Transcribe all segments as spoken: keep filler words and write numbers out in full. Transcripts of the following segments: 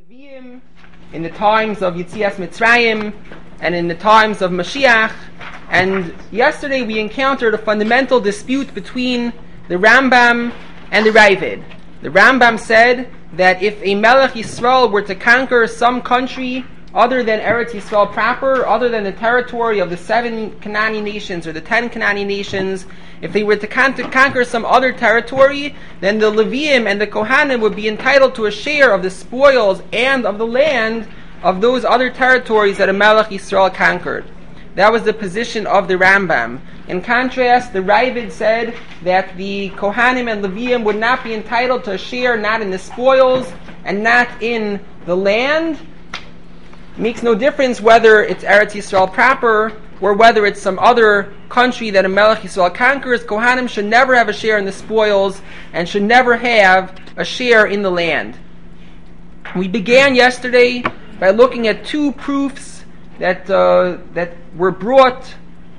Nevi'im, in the times of Yetzias Mitzrayim, and in the times of Mashiach. And yesterday we encountered a fundamental dispute between the Rambam and the Ravid. The Rambam said that if a Melech Yisrael were to conquer some country other than Eretz Yisrael proper, other than the territory of the seven Canaanite nations or the ten Canaanite nations, if they were to con- conquer some other territory, then the Leviim and the Kohanim would be entitled to a share of the spoils and of the land of those other territories that a Melech Yisrael conquered. That was the position of the Rambam. In contrast, the Ravid said that the Kohanim and Leviim would not be entitled to a share, not in the spoils and not in the land. It makes no difference whether it's Eretz Yisrael proper or whether it's some other country that a Melech Yisrael conquers. Kohanim should never have a share in the spoils and should never have a share in the land. We began yesterday by looking at two proofs that uh, that were brought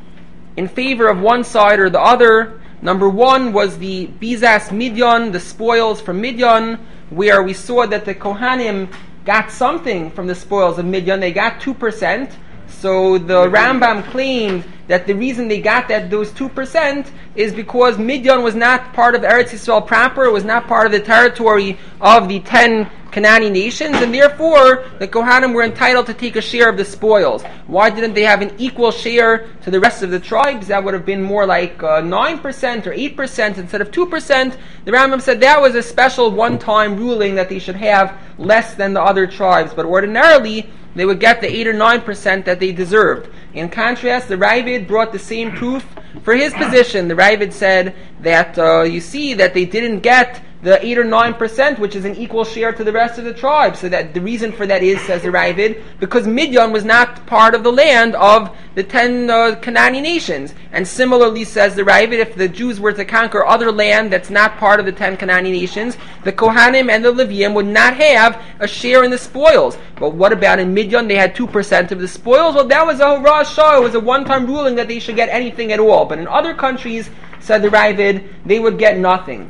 in favor of one side or the other. Number one was the Bizas Midyan, the spoils from Midyan, where we saw that the Kohanim got something from the spoils of Midyan. They got two percent. So the Rambam claimed that the reason they got that those two percent is because Midyan was not part of Eretz Yisrael proper, it was not part of the territory of the ten Canaanite nations, and therefore the Kohanim were entitled to take a share of the spoils. Why didn't they have an equal share to the rest of the tribes? That would have been more like uh, nine percent or eight percent instead of two percent. The Rambam said that was a special one-time ruling that they should have less than the other tribes, but ordinarily they would get the eight or nine percent that they deserved. In contrast, the Ravid brought the same proof for his position. The Ravid said that uh, you see that they didn't get the eight or nine percent, which is an equal share to the rest of the tribes. So that the reason for that is, says the Ravid, because Midyan was not part of the land of the ten uh, Canaanite nations. And similarly, says the Ravid, if the Jews were to conquer other land that's not part of the ten Canaanite nations, the Kohanim and the Leviim would not have a share in the spoils. But what about in Midyan? They had two percent of the spoils. Well, that was a Horah Shah. It was a one-time ruling that they should get anything at all. But in other countries, said the Ravid, they would get nothing.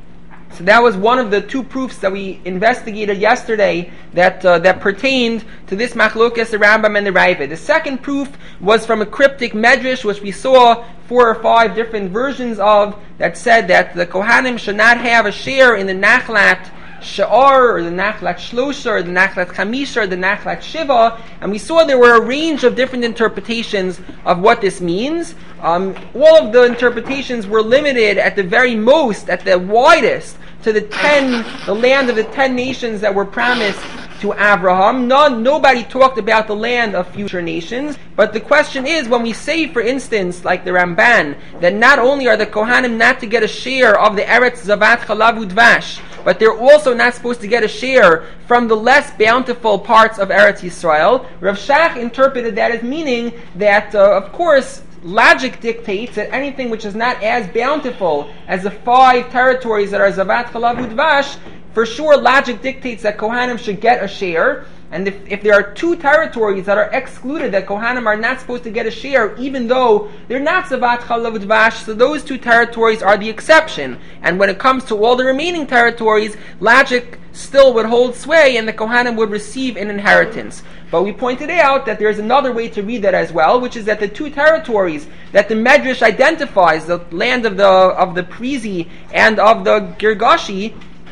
So that was one of the two proofs that we investigated yesterday that uh, that pertained to this machlokas, the Rambam and the Ravid. The second proof was from a cryptic medrash, which we saw four or five different versions of, that said that the Kohanim should not have a share in the Nachlat Sha'ar, or the Nachlat Shlosha, or the Nachlat Chamisha, or the Nachlat Shiva, and we saw there were a range of different interpretations of what this means. Um, all of the interpretations were limited at the very most, at the widest, to the ten, the land of the ten nations that were promised to Abraham. None, nobody talked about the land of future nations. But the question is, when we say, for instance, like the Ramban, that not only are the Kohanim not to get a share of the Eretz Zavat Chalav Udvash, but they're also not supposed to get a share from the less bountiful parts of Eretz Yisrael, Rav Shach interpreted that as meaning that, uh, of course, logic dictates that anything which is not as bountiful as the five territories that are Zavat Chalav Udvash, for sure logic dictates that Kohanim should get a share. And if, if there are two territories that are excluded, that Kohanim are not supposed to get a share, even though they're not Zavat Chalav Udvash, so those two territories are the exception. And when it comes to all the remaining territories, logic still would hold sway and the Kohanim would receive an inheritance. But we pointed out that there's another way to read that as well, which is that the two territories that the Medrash identifies, the land of the of the Prizi and of the Girgashi,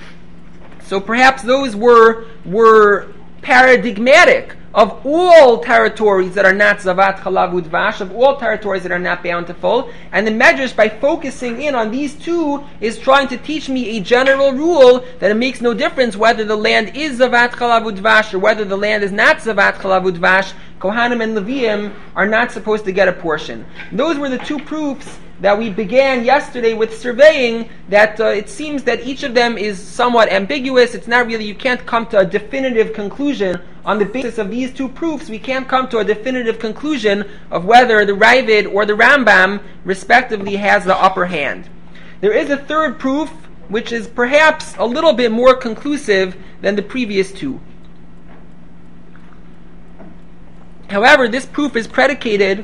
so perhaps those were were paradigmatic of all territories that are not Zavat Chalav Udvash, of all territories that are not bountiful. And the Medrash, by focusing in on these two, is trying to teach me a general rule that it makes no difference whether the land is Zavat Chalav Udvash or whether the land is not Zavat Chalav Udvash. Kohanim and Leviim are not supposed to get a portion. Those were the two proofs that we began yesterday with surveying, that uh, it seems that each of them is somewhat ambiguous. It's not really, you can't come to a definitive conclusion. On the basis of these two proofs, we can't come to a definitive conclusion of whether the Ravid or the Rambam, respectively, has the upper hand. There is a third proof, which is perhaps a little bit more conclusive than the previous two. However, this proof is predicated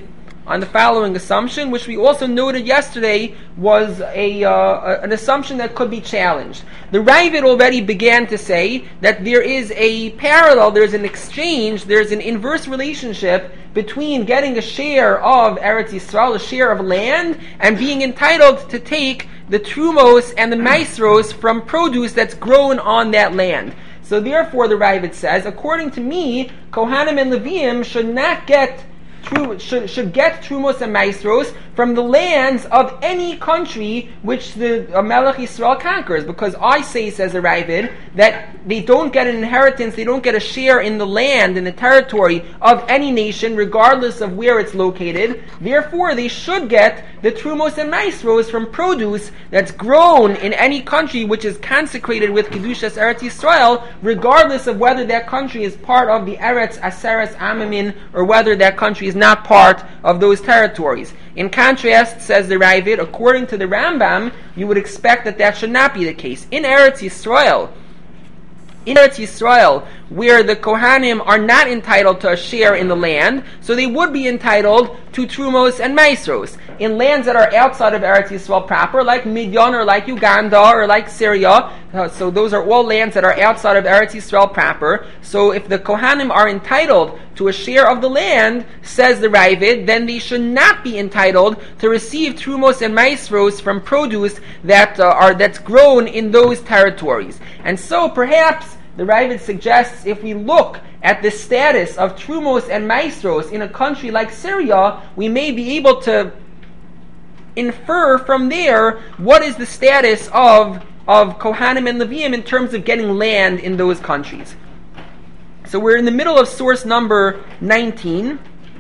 on the following assumption, which we also noted yesterday was a, uh, an assumption that could be challenged. The Ravid already began to say that there is a parallel, there's an exchange, there's an inverse relationship between getting a share of Eretz Yisrael, a share of land, and being entitled to take the Trumos and the Maasros from produce that's grown on that land. So therefore, the Ravid says, according to me, Kohanim and Leviim should not get Tru, should, should get Trumos and Maasros from the lands of any country which the uh, Melech Yisrael conquers. Because I say, says the Ravid, that they don't get an inheritance, they don't get a share in the land, in the territory of any nation, regardless of where it's located. Therefore, they should get the Trumos and Maasros from produce that's grown in any country which is consecrated with Kedushas Eretz Yisrael, regardless of whether that country is part of the Eretz Aseres Amamin or whether that country is not part of those territories. In contrast, says the Ravid, according to the Rambam, you would expect that that should not be the case. In Eretz Yisrael, in Eretz Yisrael, where the Kohanim are not entitled to a share in the land, so they would be entitled to Trumos and Maasros. In lands that are outside of Eretz Yisrael proper, like Midian or like Uganda or like Syria, uh, so those are all lands that are outside of Eretz Yisrael proper. So if the Kohanim are entitled to a share of the land, says the Ravid, then they should not be entitled to receive Trumos and Maasros from produce that uh, are that's grown in those territories. And so perhaps the Ravid suggests if we look at the status of Trumos and Maasros in a country like Syria, we may be able to infer from there what is the status of, of Kohanim and Leviim in terms of getting land in those countries. So we're in the middle of source number nineteen.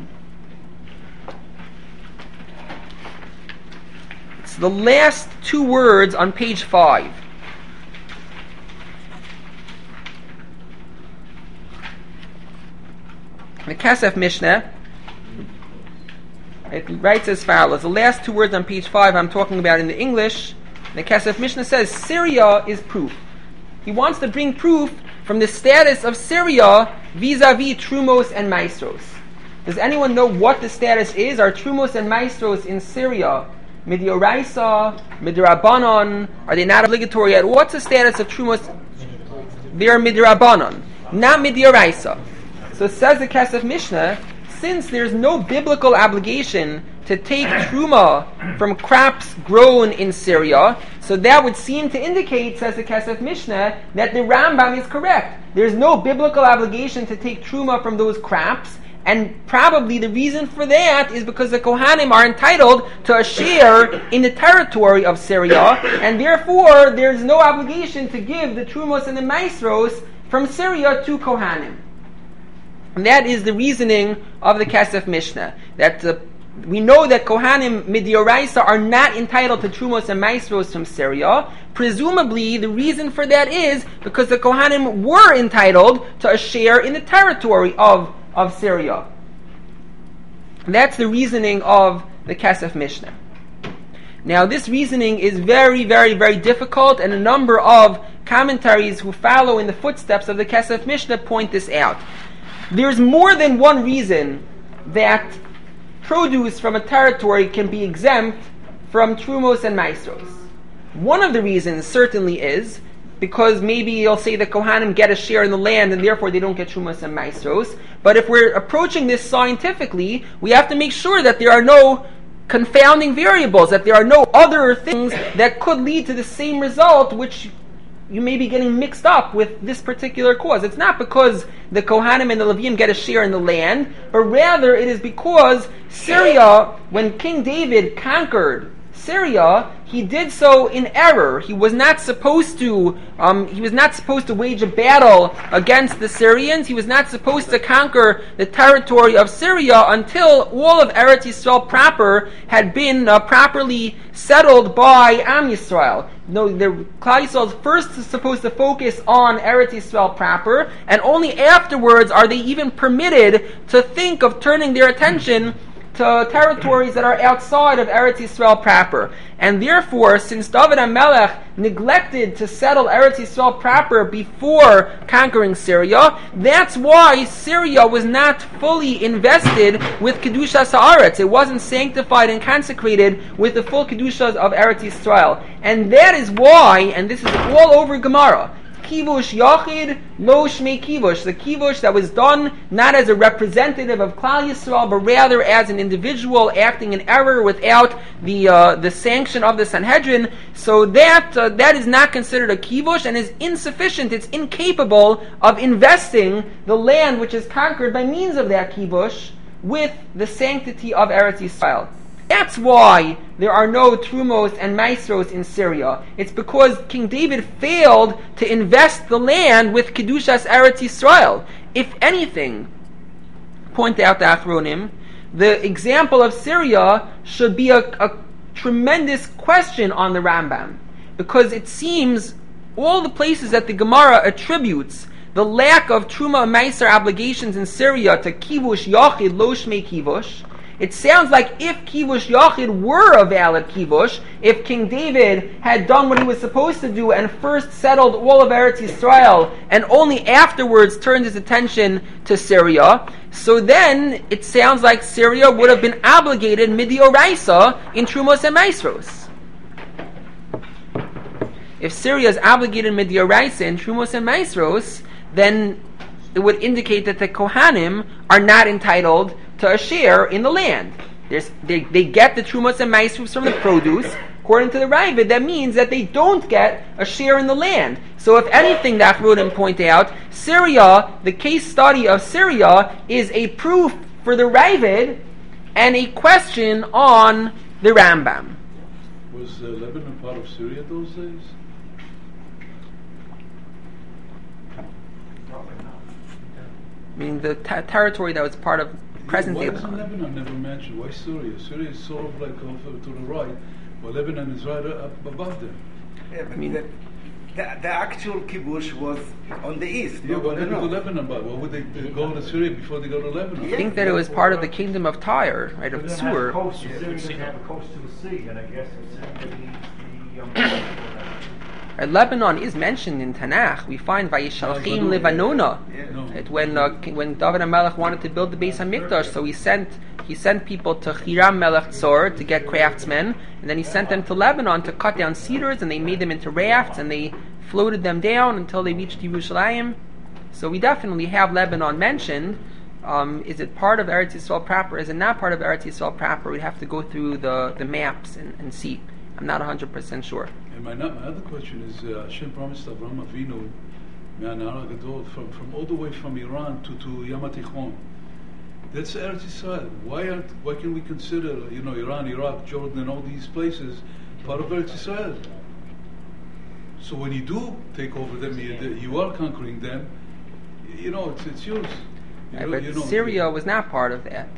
It's the last two words on page five. The Kesef Mishnah, it writes as follows. The last two words on page five I'm talking about in the English. The Kesef Mishnah says, Syria is proof. He wants to bring proof from the status of Syria vis-a-vis Trumos and Maasros. Does anyone know what the status is? Are Trumos and Maasros in Syria Midioraisa, Midrabanon? Are they not obligatory yet? What's the status of Trumos? They are Midrabanon, not Midioraisa. So says the Kesef Mishnah, since there's no biblical obligation to take Truma from crops grown in Syria, so that would seem to indicate, says the Kesef Mishnah, that the Rambam is correct. There's no biblical obligation to take Truma from those crops, and probably the reason for that is because the Kohanim are entitled to a share in the territory of Syria, and therefore there's no obligation to give the Trumos and the Maasros from Syria to Kohanim. And that is the reasoning of the Kesef Mishnah. That uh, we know that Kohanim Midioraisa are not entitled to Trumos and Maasros from Syria. Presumably, the reason for that is because the Kohanim were entitled to a share in the territory of, of Syria. And that's the reasoning of the Kesef Mishnah. Now, this reasoning is very, very, very difficult, and a number of commentaries who follow in the footsteps of the Kesef Mishnah point this out. There's more than one reason that produce from a territory can be exempt from Trumos and Maasros. One of the reasons certainly is because maybe you'll say the Kohanim get a share in the land and therefore they don't get Trumos and Maasros. But if we're approaching this scientifically, we have to make sure that there are no confounding variables, that there are no other things that could lead to the same result which you may be getting mixed up with this particular cause. It's not because the Kohanim and the Leviim get a share in the land, but rather it is because Syria, when King David conquered Syria, he did so in error. He was not supposed to. Um, he was not supposed to wage a battle against the Syrians. He was not supposed to conquer the territory of Syria until all of Eretz Yisrael proper had been uh, properly settled by Am Yisrael. No, the Klal Yisrael is first supposed to focus on Eretz Yisrael proper, and only afterwards are they even permitted to think of turning their attention to territories that are outside of Eretz Yisrael proper. And therefore, since David HaMelech neglected to settle Eretz Yisrael proper before conquering Syria, that's why Syria was not fully invested with Kedushas Haaretz. It wasn't sanctified and consecrated with the full Kedushas of Eretz Yisrael. And that is why, and this is all over Gemara, Kivush Yachid, Lo Shmei Kivush. The Kivush that was done not as a representative of Klal Yisrael, but rather as an individual acting in error without the uh, the sanction of the Sanhedrin. So that uh, that is not considered a Kivush and is insufficient. It's incapable of investing the land which is conquered by means of that Kivush with the sanctity of Eretz Yisrael. That's why there are no Trumos and Maestros in Syria. It's because King David failed to invest the land with Kedushas Eretz Yisrael. If anything, point out the Achronim, the example of Syria should be a, a tremendous question on the Rambam, because it seems all the places that the Gemara attributes the lack of Truma and Meiser obligations in Syria to Kivush Yachid Lo Shmei Kivush, it sounds like if Kivush Yachid were a valid Kivush, if King David had done what he was supposed to do and first settled all of Eretz Yisrael and only afterwards turned his attention to Syria, so then it sounds like Syria would have been obligated midioraisa in Trumos and Maestros. If Syria is obligated midioraisa in Trumos and Maestros, then it would indicate that the Kohanim are not entitled to a share in the land. There's, they, they get the Trumos and Maestros from the produce. According to the Ravid, that means that they don't get a share in the land. So if anything, the Achronim point out, Syria, the case study of Syria, is a proof for the Ravid and a question on the Rambam. Was uh, Lebanon part of Syria those days? Meaning the t- territory that was part of present day Lebanon. Why Lebanon. is Lebanon never mentioned? Why Syria? Syria is sort of like over to the right, but Lebanon is right up above them. Yeah, but I mean, the, the, the actual kibush was on the east. Yeah, not but on they the go to north. Lebanon, but why would they, they go to Syria before they go to Lebanon? I think that it was part of the kingdom of Tyre, right, of It doesn't have a Sur. coast, Syria doesn't have a coast to the sea, and I guess it's in the, the um, Right, Lebanon is mentioned in Tanakh. We find Vayishalchim Levanona. Yeah. No. Right, when uh, when David HaMelech wanted to build the Beis HaMikdash, so he sent he sent people to Hiram Melech Tzor to get craftsmen, and then he sent them to Lebanon to cut down cedars, and they made them into rafts, and they floated them down until they reached Yerushalayim. So we definitely have Lebanon mentioned. Um, is it part of Eretz Yisrael proper? Is it not part of Eretz Yisrael proper? We'd have to go through the, the maps and, and see. I'm not one hundred percent sure. And my, my other question is, uh, Hashem promised Avraham Avinu, Me'anara Gadol, from, from all the way from Iran to, to Yam HaTichon. That's Eretz Yisrael. Why aren't, why can we consider, you know, Iran, Iraq, Jordan, and all these places part of Eretz Yisrael? So when you do take over them, you, you are conquering them. You know, it's it's yours. You Right, know, but you know, Syria was not part of that.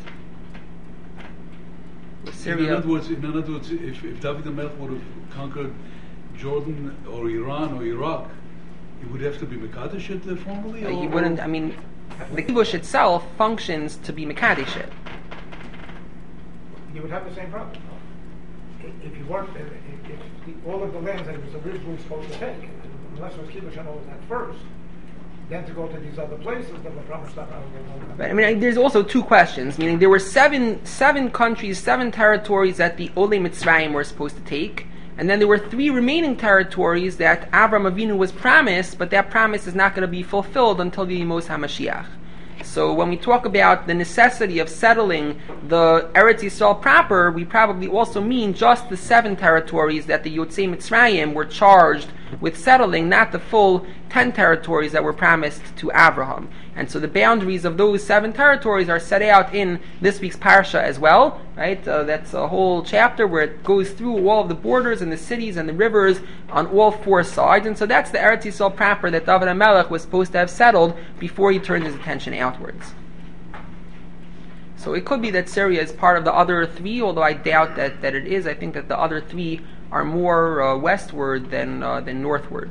In Syria. other words, in other words, if, if David HaMelech would have conquered Jordan or Iran or Iraq, he would have to be Mekadesh it uh, formally? Uh, or, he wouldn't. I mean, the kibush itself functions to be mekadesh it. You would have the same problem. If you weren't, if, if the, all of the lands that he was originally supposed to take, unless it was kibush and all of that first, then to go to these other places that were promised up. But I mean, there's also two questions. Meaning, there were seven seven countries, seven territories that the Olei Mitzrayim were supposed to take, and then there were three remaining territories that Avram Avinu was promised, but that promise is not going to be fulfilled until the Yemos HaMashiach. So when we talk about the necessity of settling the Eretz Yisrael proper, we probably also mean just the seven territories that the Yotzei Mitzrayim were charged with settling, not the full ten territories that were promised to Abraham. And so the boundaries of those seven territories are set out in this week's parsha as well, right? Uh, that's a whole chapter where it goes through all of the borders and the cities and the rivers on all four sides. And so that's the Eretz Yisrael proper that David HaMelech was supposed to have settled before he turned his attention outwards. So it could be that Syria is part of the other three, although I doubt that, that it is. I think that the other three are more uh, westward than uh, than northward.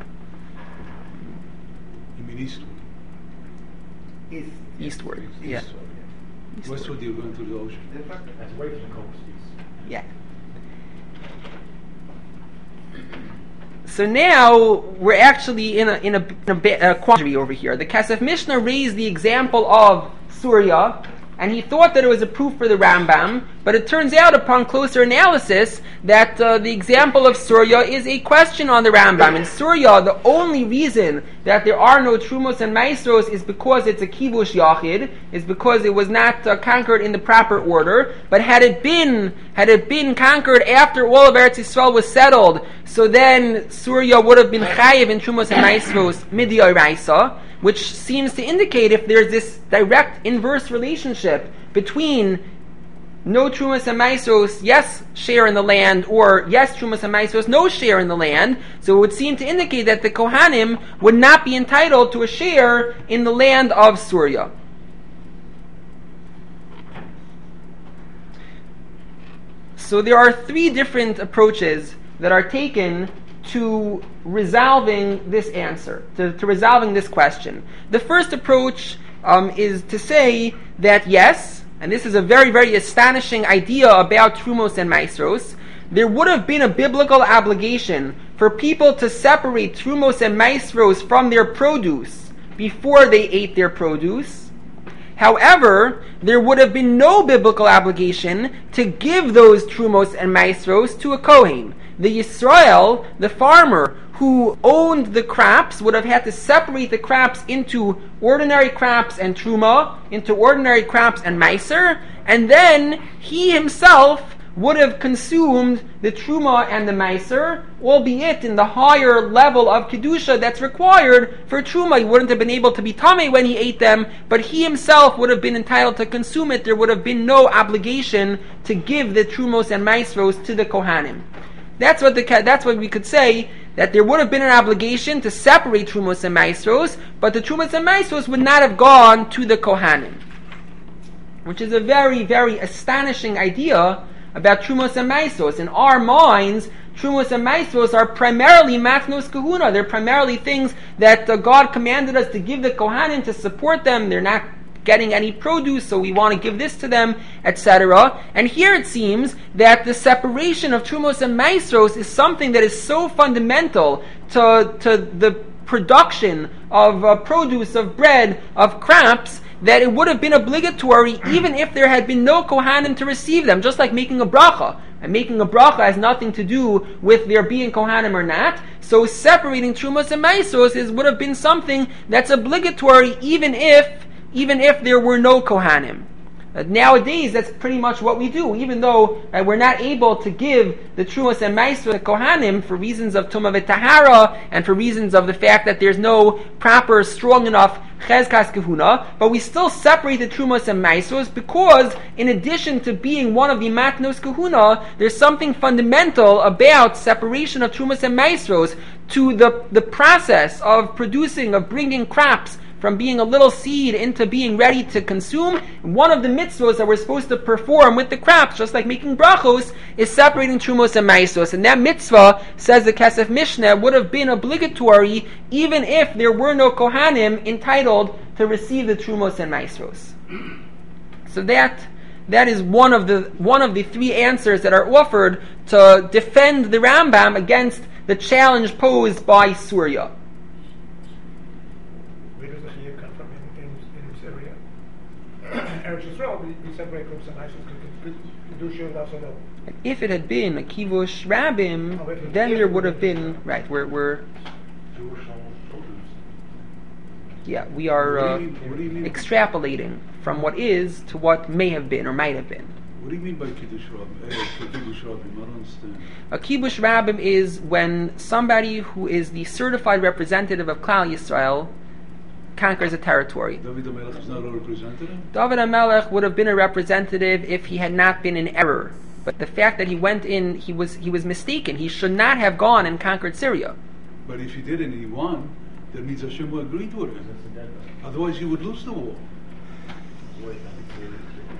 You mean eastward? East. Eastward, yeah. Eastward. Eastward. Westward, you're going to the ocean. That's away from the coast. Yeah. So now we're actually in a in a, in a, bit, a quandary over here. The Kesef Mishnah raised the example of Surya, and he thought that it was a proof for the Rambam, but it turns out upon closer analysis that uh, the example of Surya is a question on the Rambam. In Surya, the only reason that there are no Trumos and Maestros is because it's a Kivush Yachid, is because it was not uh, conquered in the proper order. But had it been had it been conquered after all of Eretz Yisrael was settled, so then Surya would have been Chayiv in Trumos and Maestros Midiyai Raisa, which seems to indicate if there's this direct inverse relationship between no Trumas and Maestros, yes, share in the land, or yes, Trumas and Maestros, no share in the land. So it would seem to indicate that the Kohanim would not be entitled to a share in the land of Surya. So there are three different approaches that are taken to resolving this answer, to, to resolving this question. The first approach um, is to say that yes, and this is a very, very astonishing idea about Trumos and Maestros, there would have been a biblical obligation for people to separate Trumos and Maestros from their produce before they ate their produce. However, there would have been no biblical obligation to give those Trumos and Maestros to a Kohen. The Yisrael, the farmer who owned the crops, would have had to separate the crops into ordinary crops and Truma, into ordinary crops and Meiser, and then he himself would have consumed the Truma and the Meiser, albeit in the higher level of Kedusha that's required for Truma. He wouldn't have been able to be Tameh when he ate them, but he himself would have been entitled to consume it. There would have been no obligation to give the Trumos and Maestros to the Kohanim. That's what the that's what we could say, that there would have been an obligation to separate Trumos and Maestros, but the Trumos and Maestros would not have gone to the Kohanim. Which is a very, very astonishing idea about Trumos and Maestros. In our minds, Trumos and Maestros are primarily Matnos Kahuna. They're primarily things that uh, God commanded us to give the Kohanim to support them. They're not getting any produce, so we want to give this to them, et cetera. And here it seems that the separation of Trumos and Maestros is something that is so fundamental to, to the production of uh, produce, of bread, of crops, that it would have been obligatory even if there had been no Kohanim to receive them, just like making a bracha. And making a bracha has nothing to do with there being Kohanim or not. So separating Trumos and Maestros is, would have been something that's obligatory even if even if there were no Kohanim. Uh, nowadays, that's pretty much what we do. Even though uh, we're not able to give the Trumos and Maestros to Kohanim for reasons of Tumah v'Tahara and for reasons of the fact that there's no proper, strong enough Chezkas Kahuna, but we still separate the Trumos and Maestros because, in addition to being one of the Matnos Kahuna, there's something fundamental about separation of Trumos and Maestros to the, the process of producing, of bringing crops from being a little seed into being ready to consume. One of the mitzvahs that we're supposed to perform with the crops, just like making brachos, is separating Trumos and Maestros. And that mitzvah, says the Kesef Mishnah, would have been obligatory even if there were no Kohanim entitled to receive the Trumos and Maestros. So that that is one of the one of the three answers that are offered to defend the Rambam against the challenge posed by Surya. Eretz Yisrael, we, we separate from some Maestros to Kedusha and Asodel. If it had been a Kivush Rabbim, Oh, if it- then if there it would was- have been, right, we're, we're Jewish produce. yeah, we are uh, What do you mean- what do you mean- extrapolating from what is to what may have been or might have been. What do you mean by Kiddush Rabbim? Eh, Kiddush Rabbim, I don't understand. A Kibush Rabbim is when somebody who is the certified representative of Klal Yisrael conquers a territory. David HaMelech is not a representative? David HaMelech would have been a representative if he had not been in error. But the fact that he went in, he was he was mistaken. He should not have gone and conquered Syria. But if he did and he won, that means Hashem will agree to it. That's a dead man. Otherwise he would lose the war. Wait, not the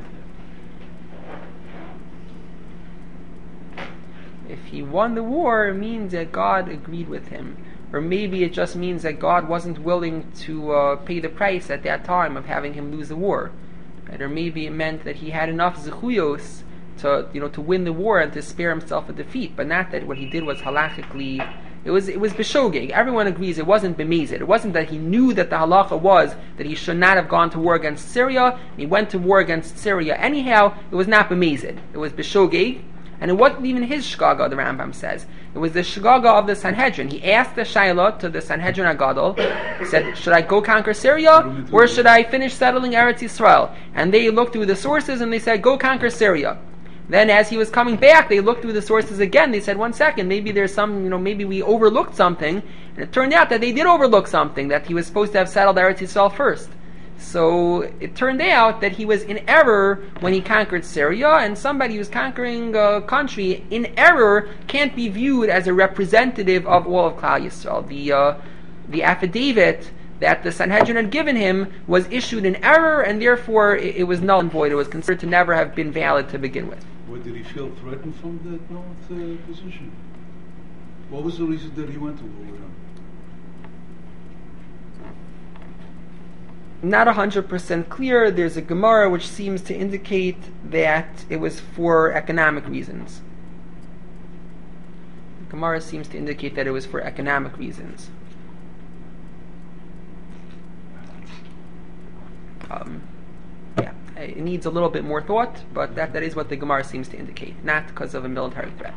If he won the war, it means that God agreed with him. Or maybe it just means that God wasn't willing to uh, pay the price at that time of having him lose the war. Right? Or maybe it meant that he had enough zechuyos to, you know, to win the war and to spare himself a defeat, but not that what he did was halachically It was it was b'shogeg. Everyone agrees it wasn't b'mezid. It wasn't that he knew that the halacha was that he should not have gone to war against Syria. He went to war against Syria anyhow. It was not b'mezid. It was b'shogeg, and it wasn't even his shgaga. The Rambam says it was the shgaga of the Sanhedrin. He asked the shaila to the Sanhedrin Agadol. He said, "Should I go conquer Syria or should I finish settling Eretz Yisrael?" And they looked through the sources and they said, "Go conquer Syria." Then, as he was coming back, they looked through the sources again. They said, "One second, maybe there's some, you know, maybe we overlooked something." And it turned out that they did overlook something, that he was supposed to have settled Eretz Yisrael first. So it turned out that he was in error when he conquered Syria, and somebody who's conquering a country in error can't be viewed as a representative of all of Klal Yisrael. The uh, the affidavit that the Sanhedrin had given him was issued in error, and therefore it, it was null and void. It was considered to never have been valid to begin with. Why did he feel threatened from that north uh, position? What was the reason that he went to war with him? Not one hundred percent clear. There's a Gemara which seems to indicate that it was for economic reasons. The Gemara seems to indicate that it was for economic reasons. Um, yeah, it needs a little bit more thought, but that, that is what the Gemara seems to indicate, not because of a military threat.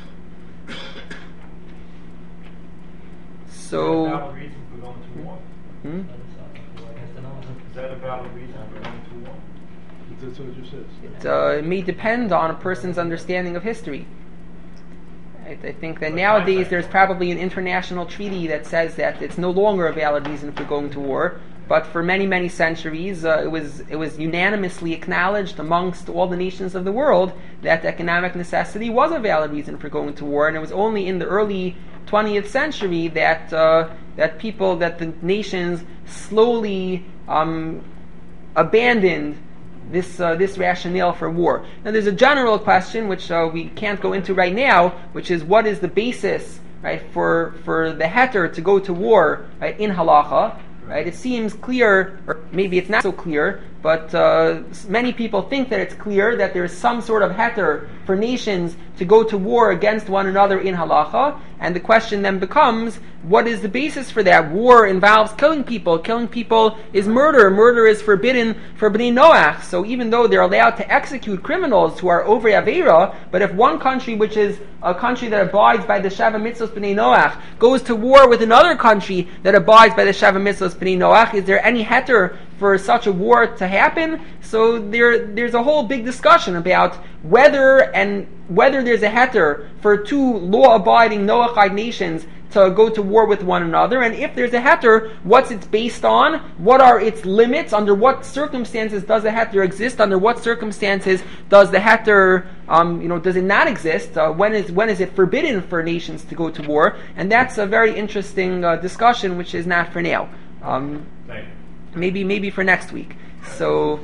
So, Is that a valid reason for going to war? hmm? Is that a valid reason for going to war? That's what you said. it, uh, it may depend on a person's understanding of history. I, I think that nowadays there's probably an international treaty that says that it's no longer a valid reason for going to war. But for many, many centuries, uh, it was it was unanimously acknowledged amongst all the nations of the world that economic necessity was a valid reason for going to war, and it was only in the early twentieth century that uh, that people, that the nations slowly um, abandoned this uh, this rationale for war. Now, there's a general question which uh, we can't go into right now, which is what is the basis, right, for for the heter to go to war, right, in halacha. Right? It seems clear, or maybe it's not so clear, but uh, many people think that it's clear that there is some sort of heter for nations to go to war against one another in halacha, and the question then becomes, what is the basis for that? War involves killing people. Killing people is murder. Murder is forbidden for Bnei Noach. So even though they're allowed to execute criminals who are over Aveira, but if one country, which is a country that abides by the Sheva Mitzvos Bnei Noach, goes to war with another country that abides by the Sheva Mitzvos Bnei Noach, is there any heter for such a war to happen? So there, there's a whole big discussion about whether and whether there's a heter for two law-abiding Noachide nations to go to war with one another, and if there's a heter, what's it based on? What are its limits? Under what circumstances does a heter exist? Under what circumstances does the heter, um, you know, does it not exist? Uh, when is when is it forbidden for nations to go to war? And that's a very interesting uh, discussion, which is not for now. Um, maybe maybe for next week. So.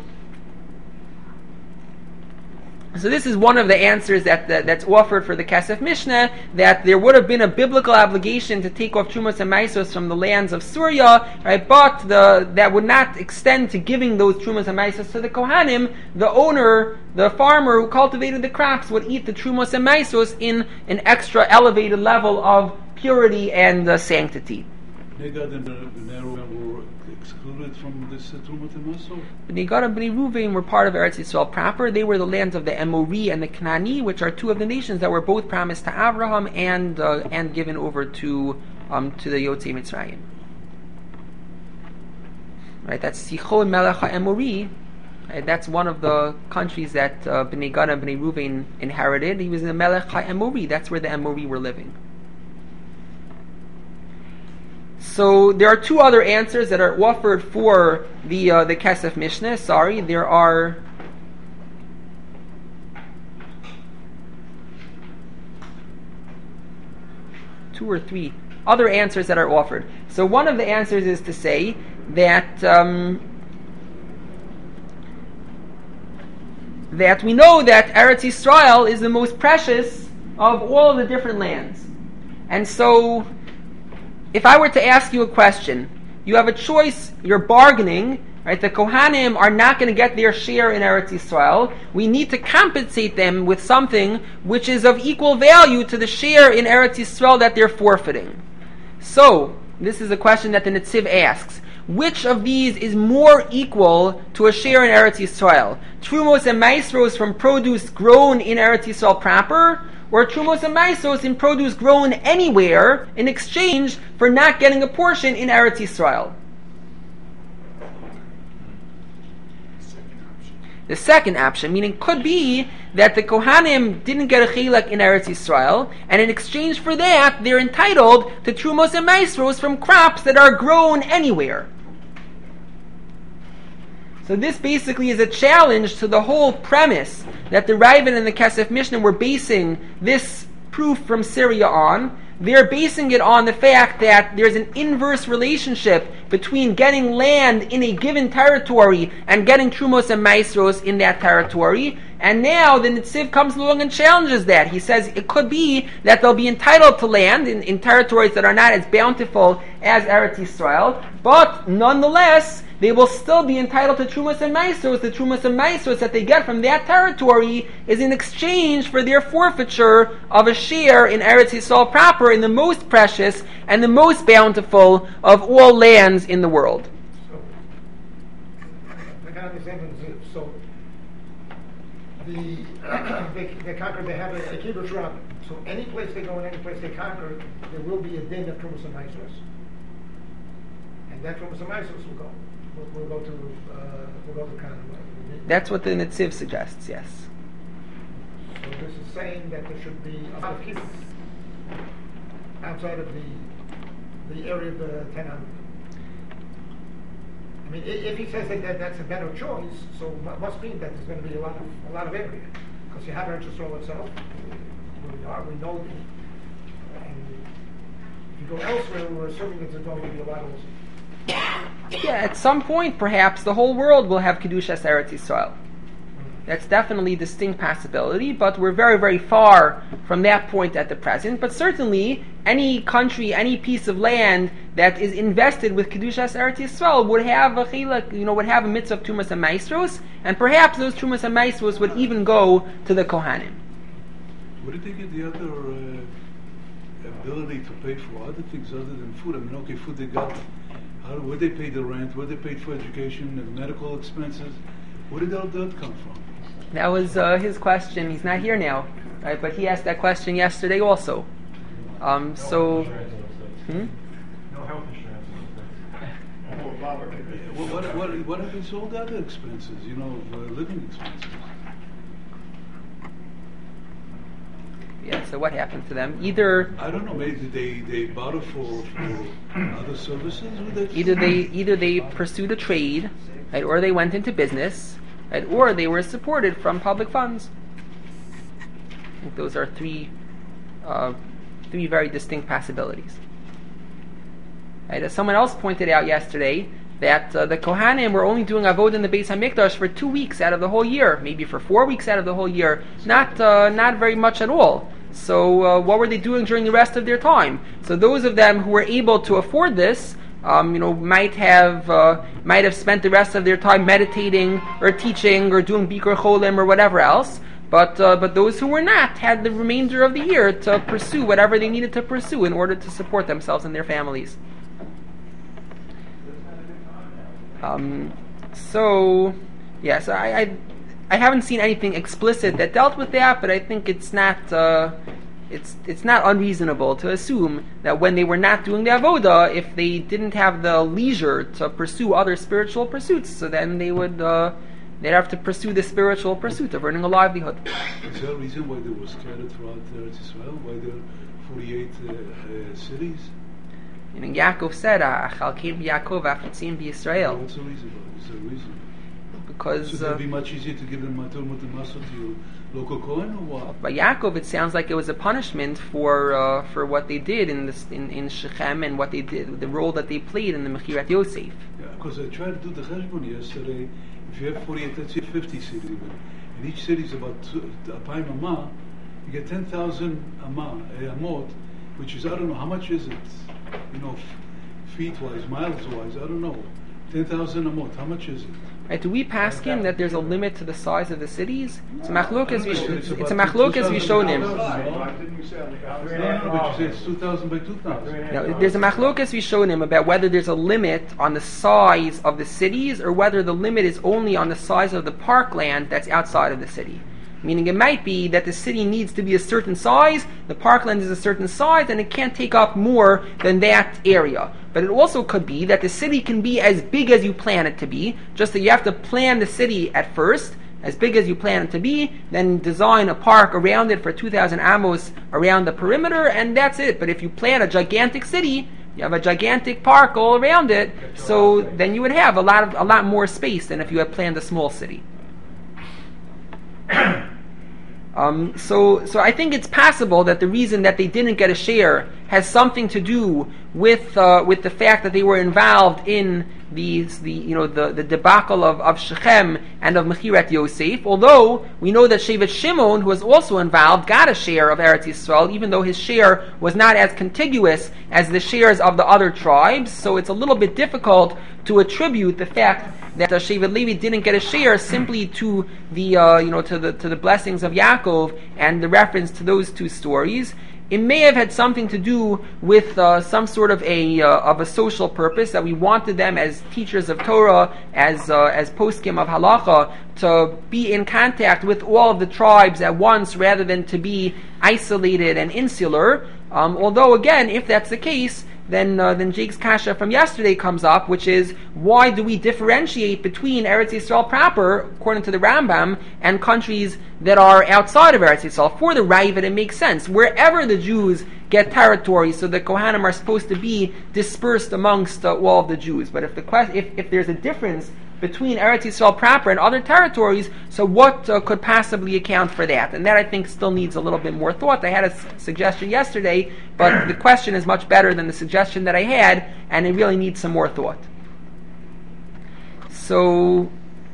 So this is one of the answers that, that that's offered for the Kesef Mishnah, that there would have been a biblical obligation to take off Trumas and Maisos from the lands of Syria, right? But the that would not extend to giving those Trumas and Maisos to the Kohanim. The owner, the farmer who cultivated the crops, would eat the Trumas and Maisos in an extra elevated level of purity and uh, sanctity. Negad and Bnei Reuven were excluded from this Trumat and Maisos? Bnei Gad and Bnei Reuven were part of Eretz Yisrael proper. They were the lands of the Emori and the Kanani, which are two of the nations that were both promised to Abraham and uh, and given over to um, to the Yotzei Mitzrayim. Right, that's Sichon Melech HaEmori. Right, that's one of the countries that uh, Bnei Gad and Bnei Reuven inherited. He was in the Melech HaEmori. That's where the Emori were living. So there are two other answers that are offered for the uh, the Kesef Mishnah. Sorry, there are two or three other answers that are offered. So one of the answers is to say that um, that we know that Eretz Yisrael is the most precious of all of the different lands, and so if I were to ask you a question, you have a choice, you're bargaining right? The Kohanim are not going to get their share in Eretz Yisrael. We need to compensate them with something which is of equal value to the share in Eretz Yisrael that they're forfeiting. So, this is a question that the Netziv asks. Which of these is more equal to a share in Eretz Yisrael? Trumos and Maisros from produce grown in Eretz Yisrael proper, or Trumos and Maisros in produce grown anywhere in exchange for not getting a portion in Eretz Yisrael? The second option, meaning could be that the Kohanim didn't get a chilek in Eretz Yisrael, and in exchange for that, they're entitled to Trumos and Maisros from crops that are grown anywhere. So this basically is a challenge to the whole premise that the Raven and the Kesef Mishnah were basing this proof from Syria on. They're basing it on the fact that there's an inverse relationship between getting land in a given territory and getting Trumos and Maisros in that territory. And now the Netziv comes along and challenges that. He says it could be that they'll be entitled to land in, in territories that are not as bountiful as Eretz Yisrael, but nonetheless, they will still be entitled to Trumos and Maisros. The Trumos and Maisros that they get from that territory is in exchange for their forfeiture of a share in Eretz Yisrael proper, in the most precious and the most bountiful of all lands in the world. So, I can understand it. So, the they, they conquer, they have a, a kibbutz rabbi. So any place they go and any place they conquer, there will be a din of Trumos and Maisros. And that Trumos and Maisros will go. We'll, we'll go to uh, we'll go to Canada. That's what the Netziv suggests, yes. So this is saying that there should be a lot of kibbutz outside of the the area of the ten hundred. I mean, if he says that, that that's a better choice, so it must mean that there's going to be a lot of a lot of area, because you have Eretz Yisrael itself. We are, we know, the, and if you go elsewhere, we're assuming that there's going to be a lot of. Yeah, at some point, perhaps the whole world will have Kedushas Eretz Yisrael. That's definitely a distinct possibility, but we're very, very far from that point at the present. But certainly, any country, any piece of land that is invested with Kedushas Eretz Yisrael would have a chilek, you know, would have a mitzvah of Trumas and Maisros, and perhaps those Trumas and Maisros would even go to the Kohanim. Where did they get the other uh, ability to pay for other things other than food? I mean, okay, food they got. How, where they paid the rent? Where they paid for education and medical expenses? Where did all that come from? That was uh, his question. He's not here now, right? But he asked that question yesterday also. Um, so, hmm? No health insurance. What, what, what, what happens to all the other expenses? You know, uh, living expenses. Yeah. So what happened to them? Either I don't know. Maybe they they barter for, for other services with that. either they either they pursued a trade, right, or they went into business. Right, or they were supported from public funds. I think those are three, uh, three very distinct possibilities. Right, as someone else pointed out yesterday, that uh, the Kohanim were only doing avodah in the Beis Hamikdash for two weeks out of the whole year, maybe for four weeks out of the whole year, not uh, not very much at all. So, uh, what were they doing during the rest of their time? So, those of them who were able to afford this, Um, you know, might have uh, might have spent the rest of their time meditating or teaching or doing Bikur Cholim or whatever else. But uh, but those who were not had the remainder of the year to pursue whatever they needed to pursue in order to support themselves and their families. Um, so, yes, I, I I haven't seen anything explicit that dealt with that, but I think it's not. Uh, It's it's not unreasonable to assume that when they were not doing the avodah, if they didn't have the leisure to pursue other spiritual pursuits, so then they would uh, they'd have to pursue the spiritual pursuit of earning a livelihood. Is there a reason why they were scattered throughout Eretz Israel? Why there are forty-eight uh, uh, cities? You know, Yaakov said, "Achalkim Yaakov afitzim b'Yisrael." What's the reason? Is there a reason? Because so it'd uh, be much easier to give them matur mutar maso to your local Kohen, or what? by Yaakov, it sounds like it was a punishment for uh, for what they did in this in, in Shechem and what they did, the role that they played in the Mechirat Yosef. Yeah, because I tried to do the cheshbon yesterday. If you have forty-eight, that's fifty cities even. And each city is about a payim amah. You get ten thousand amah, amot, which is, I don't know, how much is it? You know, f- feet-wise, miles-wise, I don't know. ten thousand amot. How much is it? Right, do we pass him that there's a limit to the size of the cities? It's a machlokas. It's It's, about it's a machlokas two thousand Rishonim. by Didn't you say on the No, no, but you say it's two thousand by two thousand. Now, there's a machlokas Rishonim about whether there's a limit on the size of the cities or whether the limit is only on the size of the parkland that's outside of the city. Meaning it might be that the city needs to be a certain size, the parkland is a certain size, and it can't take up more than that area. But it also could be that the city can be as big as you plan it to be, just that you have to plan the city at first, as big as you plan it to be, then design a park around it for two thousand amos around the perimeter, and that's it. But if you plan a gigantic city, you have a gigantic park all around it, so then you would have a lot of a lot more space than if you had planned a small city. Um, so, so I think it's possible that the reason that they didn't get a share has something to do with uh, with the fact that they were involved in these the you know the, the debacle of, of Shechem and of Mechirat Yosef. Although we know that Shevet Shimon, who was also involved, got a share of Eretz Yisrael, even though his share was not as contiguous as the shares of the other tribes. So it's a little bit difficult to attribute the fact that uh, Shevet Levi didn't get a share simply to the uh, you know to the to the blessings of Yaakov and the reference to those two stories. It may have had something to do with uh, some sort of a uh, of a social purpose, that we wanted them as teachers of Torah, as uh, as poskim of halacha, to be in contact with all of the tribes at once rather than to be isolated and insular. Um, although again, if that's the case, then uh, then Jake's kasha from yesterday comes up, which is, why do we differentiate between Eretz Yisrael proper, according to the Rambam, and countries that are outside of Eretz Yisrael? For the Raavad, it makes sense. Wherever the Jews get territory, so the Kohanim are supposed to be dispersed amongst uh, all of the Jews. But if the quest- if, if there's a difference between Eretz Yisrael proper and other territories, so what uh, could possibly account for that? And that, I think, still needs a little bit more thought. I had a s- suggestion yesterday, but the question is much better than the suggestion that I had, and it really needs some more thought. So,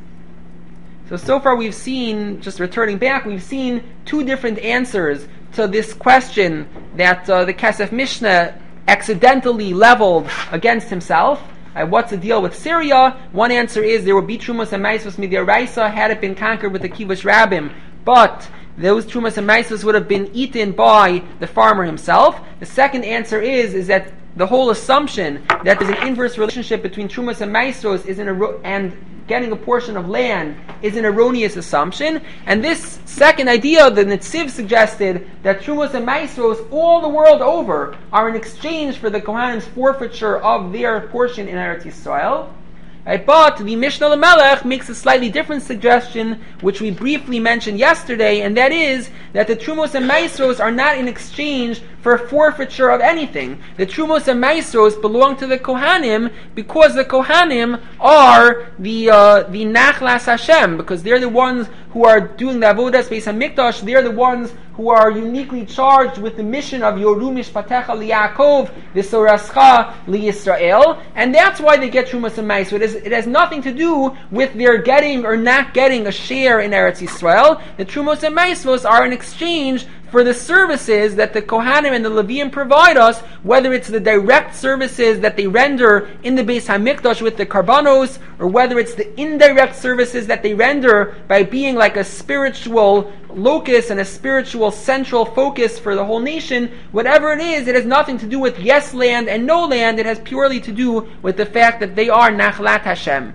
so, so far we've seen, just returning back, we've seen two different answers to this question that uh, the Kesef Mishnah accidentally leveled against himself. Uh, what's the deal with Syria? One answer is there would be Trumas and Maisos Midiaraisa had it been conquered with the Kivush Rabbim, but those Trumas and Maisos would have been eaten by the farmer himself. The second answer is is that the whole assumption that there's an inverse relationship between Trumas and Maisos is an ero- and getting a portion of land is an erroneous assumption. And this second idea, the Netziv suggested that Trumos and Maasros all the world over are in exchange for the Kohanim's forfeiture of their portion in Eretz Yisrael. Right, but the Mishnah Lamelech makes a slightly different suggestion, which we briefly mentioned yesterday, and that is that the Trumos and Maasros are not in exchange for forfeiture of anything. The Trumos and Maasros belong to the Kohanim because the Kohanim are the uh, the Nachlas Hashem, because they're the ones who are doing the Avodas Beis HaMikdash. They're the ones who are uniquely charged with the mission of Yoru Mishpatecha LiYaakov V'Sorascha LiYisrael, and that's why they get Trumos and Maasros. It, is, it has nothing to do with their getting or not getting a share in Eretz Yisrael. The Trumos and Maasros are in exchange for the services that the Kohanim and the Leviim provide us, whether it's the direct services that they render in the Beis HaMikdash with the Karbanos, or whether it's the indirect services that they render by being like a spiritual locus and a spiritual central focus for the whole nation. Whatever it is, it has nothing to do with yes land and no land. It has purely to do with the fact that they are Nachlat Hashem.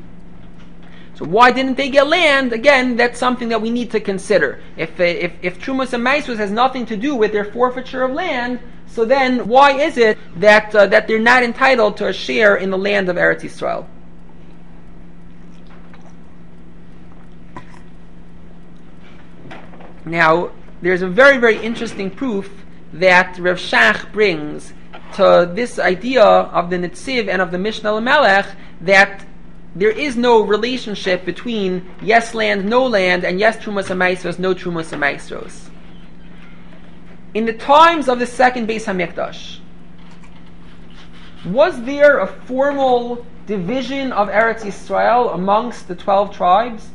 So why didn't they get land? Again, that's something that we need to consider. If if if Trumos and Maasros has nothing to do with their forfeiture of land, so then why is it that uh, that they're not entitled to a share in the land of Eretz Yisrael? Now, there's a very very interesting proof that Rav Shach brings to this idea of the Netziv and of the Mishnah Lamelech, that there is no relationship between yes land, no land, and yes Trumos and Maasros, no Trumos and Maasros. In the times of the second Beis HaMikdash, was there a formal division of Eretz Yisrael amongst the twelve tribes?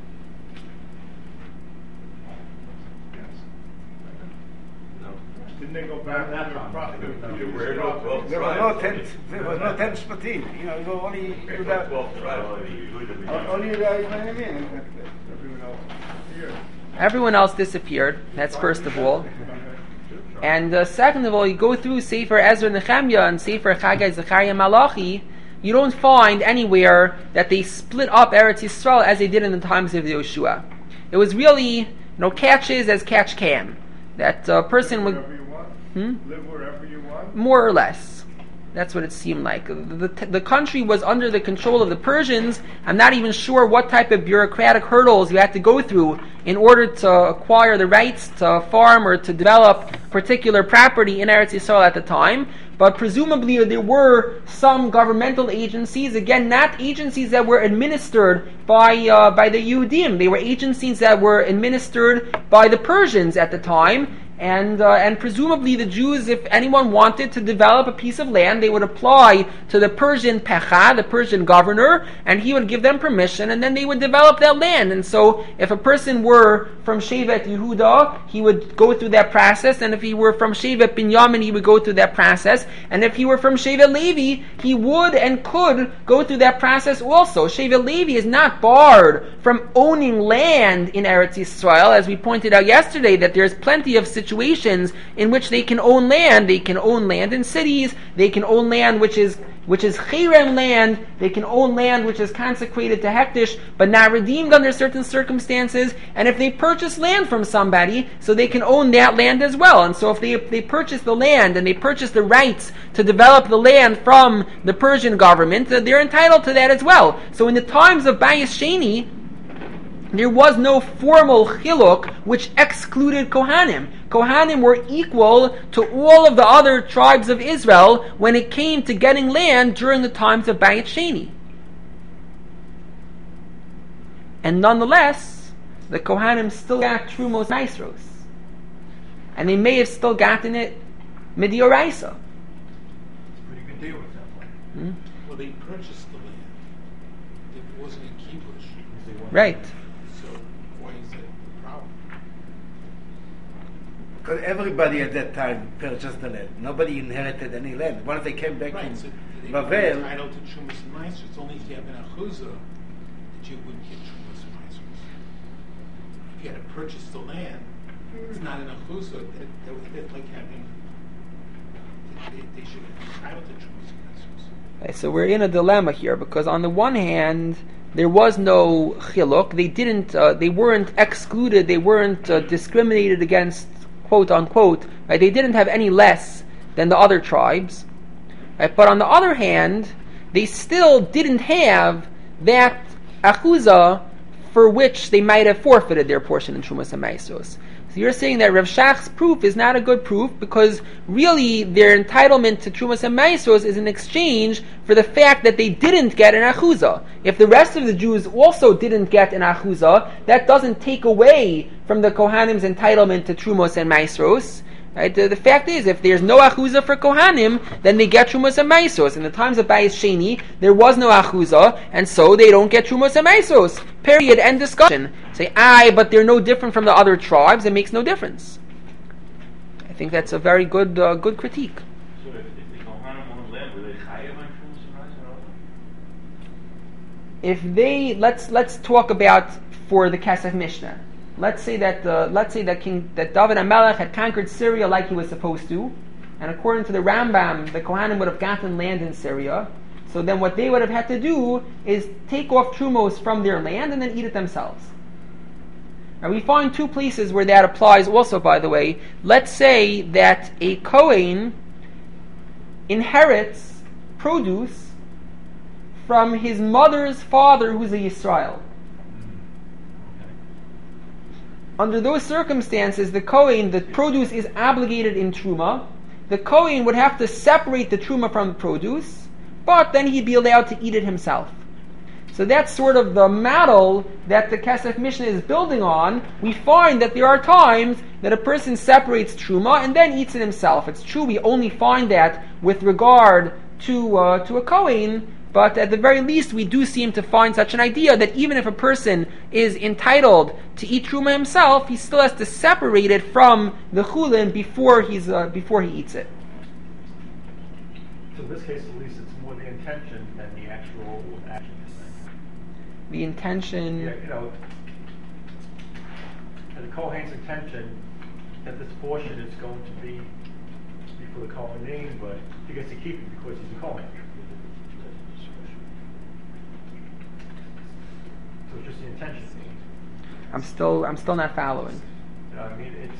No. Didn't they go back to the property? There were no ten. There was no ten shpatim. You know, you only you got only you guys. You know what I mean? Everyone else. Everyone else disappeared. That's first of all. And uh, second of all, you go through Sefer Ezra Nehemiah and Sefer Chagai Zechariah Malachi, you don't find anywhere that they split up Eretz Yisrael as they did in the times of Yoshua. It was really, you know, catches as catch can. That uh, person would Wherever you want. Hmm? Live wherever you want. More or less. That's what it seemed like. The, the, the country was under the control of the Persians. I'm not even sure what type of bureaucratic hurdles you had to go through in order to acquire the rights to farm or to develop particular property in Eretz Yisrael at the time. But presumably there were some governmental agencies, again, not agencies that were administered by uh, by the Yehudim. They were agencies that were administered by the Persians at the time. And uh, and presumably the Jews, if anyone wanted to develop a piece of land, they would apply to the Persian Pecha, the Persian governor, and he would give them permission, and then they would develop that land. And so, if a person were from Shevet Yehuda, he would go through that process, and if he were from Shevet Binyamin, he would go through that process, and if he were from Shevet Levi, he would and could go through that process also. Shevet Levi is not barred from owning land in Eretz Yisrael, as we pointed out yesterday, that there's plenty of situations situations in which they can own land. They can own land in cities. They can own land which is which is chirem land. They can own land which is consecrated to hektish, but not redeemed under certain circumstances. And if they purchase land from somebody, so they can own that land as well. And so if they if they purchase the land and they purchase the rights to develop the land from the Persian government, they're entitled to that as well. So in the times of Bayis Sheni, there was no formal chiluk which excluded Kohanim. Kohanim were equal to all of the other tribes of Israel when it came to getting land during the times of Bayit Sheni. And nonetheless, the Kohanim still got Trumos Maisros. And they may have still gotten it Midioraisa. It's a pretty good deal with that one. Hmm? Well, they purchased the land. It wasn't in kibush. Right. So why is that a problem? Because everybody at that time purchased the land. Nobody inherited any land. Once they came back Right, in so they Bavel, were entitled to Trumas and Maasros. It's only if you have an achuzah that you wouldn't get Trumas and Maasros. If you had to purchase the land, it's not an achuzah. That, that would fit like having, they, they should have been entitled to Trumas and Maasros. Okay, so we're in a dilemma here, because on the one hand, there was no chiluk. They didn't. Uh, they weren't excluded. They weren't uh, discriminated against, quote unquote. Right? They didn't have any less than the other tribes. Right? But on the other hand, they still didn't have that achuzah for which they might have forfeited their portion in Trumas and Maasros. So you're saying that Rav Shach's proof is not a good proof, because really their entitlement to Trumas and Maasros is in exchange for the fact that they didn't get an achuzah. If the rest of the Jews also didn't get an achuzah, that doesn't take away from the Kohanim's entitlement to Trumos and Maasros. Right? The, the fact is, if there's no achuzah for Kohanim, then they get Trumos and Maasros. In the times of Bayis Sheni, there was no achuzah, and so they don't get Trumos and Maasros. Period. End discussion. Say, aye, but they're no different from the other tribes. It makes no difference. I think that's a very good uh, good critique. So if, if the Kohanim own land, were they chayav on Trumas and Maasros? If they let's let's talk about for the Kesef Mishnah. Let's say that uh, let's say that King that David HaMelech had conquered Syria like he was supposed to, and according to the Rambam, the Kohanim would have gotten land in Syria. So then, what they would have had to do is take off trumos from their land and then eat it themselves. And we find two places where that applies. Also, by the way, let's say that a Kohen inherits produce from his mother's father, who's a Yisrael. Under those circumstances, the Kohen, the produce is obligated in Truma. The Kohen would have to separate the Truma from the produce, but then he'd be allowed to eat it himself. So that's sort of the model that the Kesef Mishnah is building on. We find that there are times that a person separates Truma and then eats it himself. It's true we only find that with regard to uh, to a Kohen, but at the very least we do seem to find such an idea that even if a person is entitled to eat truma himself, he still has to separate it from the chulin before he's uh, before he eats it. So in this case, at least, it's more the intention than the actual action. The intention. Yeah, you know, and the Kohen's intention that this portion is going to be before the Kohanim, but he gets to keep it because he's a Kohen. So it's just the intention. I'm still, I'm still not following. You know, I mean, it's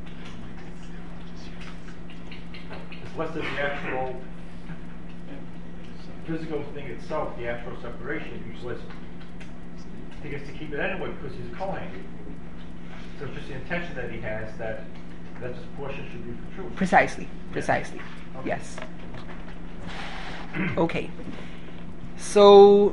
it's less than the actual physical thing itself, the actual separation, because he gets to keep it anyway because he's a Kohen. So it's just the intention that he has that that this portion should be for truth. Precisely, precisely. Okay. Yes. Okay. So,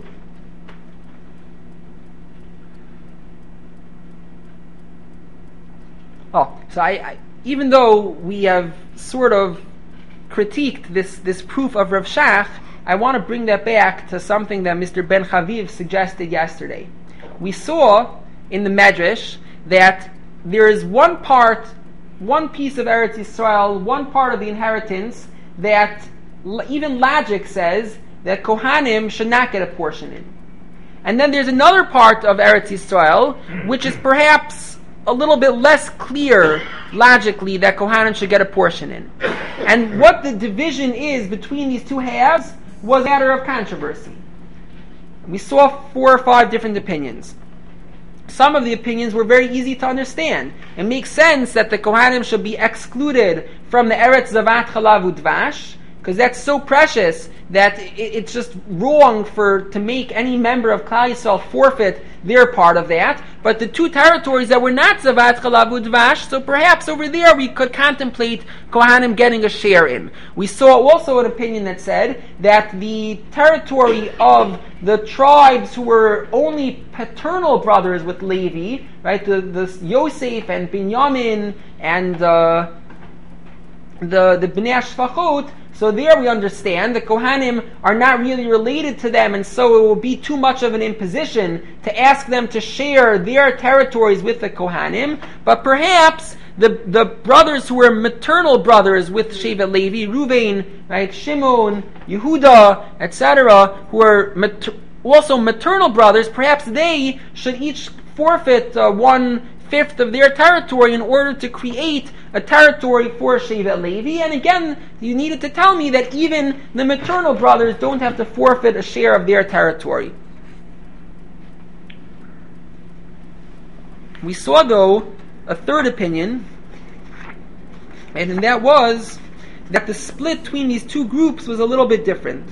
oh, so I, I, even though we have sort of critiqued this, this proof of Rav Shach, I want to bring that back to something that Mister Ben Chaviv suggested yesterday. We saw in the Medrash that there is one part, one piece of Eretz Yisrael, one part of the inheritance that l- even logic says that Kohanim should not get a portion in. And then there's another part of Eretz Yisrael which is perhaps a little bit less clear logically that Kohanim should get a portion in. And what the division is between these two halves was a matter of controversy. We saw four or five different opinions. Some of the opinions were very easy to understand. It makes sense that the Kohanim should be excluded from the Eretz Zavat Chalav Udvash, because that's so precious that it, it's just wrong for to make any member of Klal Yisrael forfeit their part of that. But the two territories that were not Zavat Chalav Udvash, so perhaps over there we could contemplate Kohanim getting a share in. We saw also an opinion that said that the territory of the tribes who were only paternal brothers with Levi, right, the, the Yosef and Binyamin and uh, the the Bnei Shfachot, so there we understand the Kohanim are not really related to them, and so it will be too much of an imposition to ask them to share their territories with the Kohanim. But perhaps the the brothers who were maternal brothers with Shevet Levi, Ruvain, right, Shimon, Yehuda, et cetera, who are mater- also maternal brothers, perhaps they should each forfeit uh, one fifth of their territory in order to create a territory for Shevet Levi. And again, you needed to tell me that even the maternal brothers don't have to forfeit a share of their territory. We saw, though, a third opinion, and that was that the split between these two groups was a little bit different.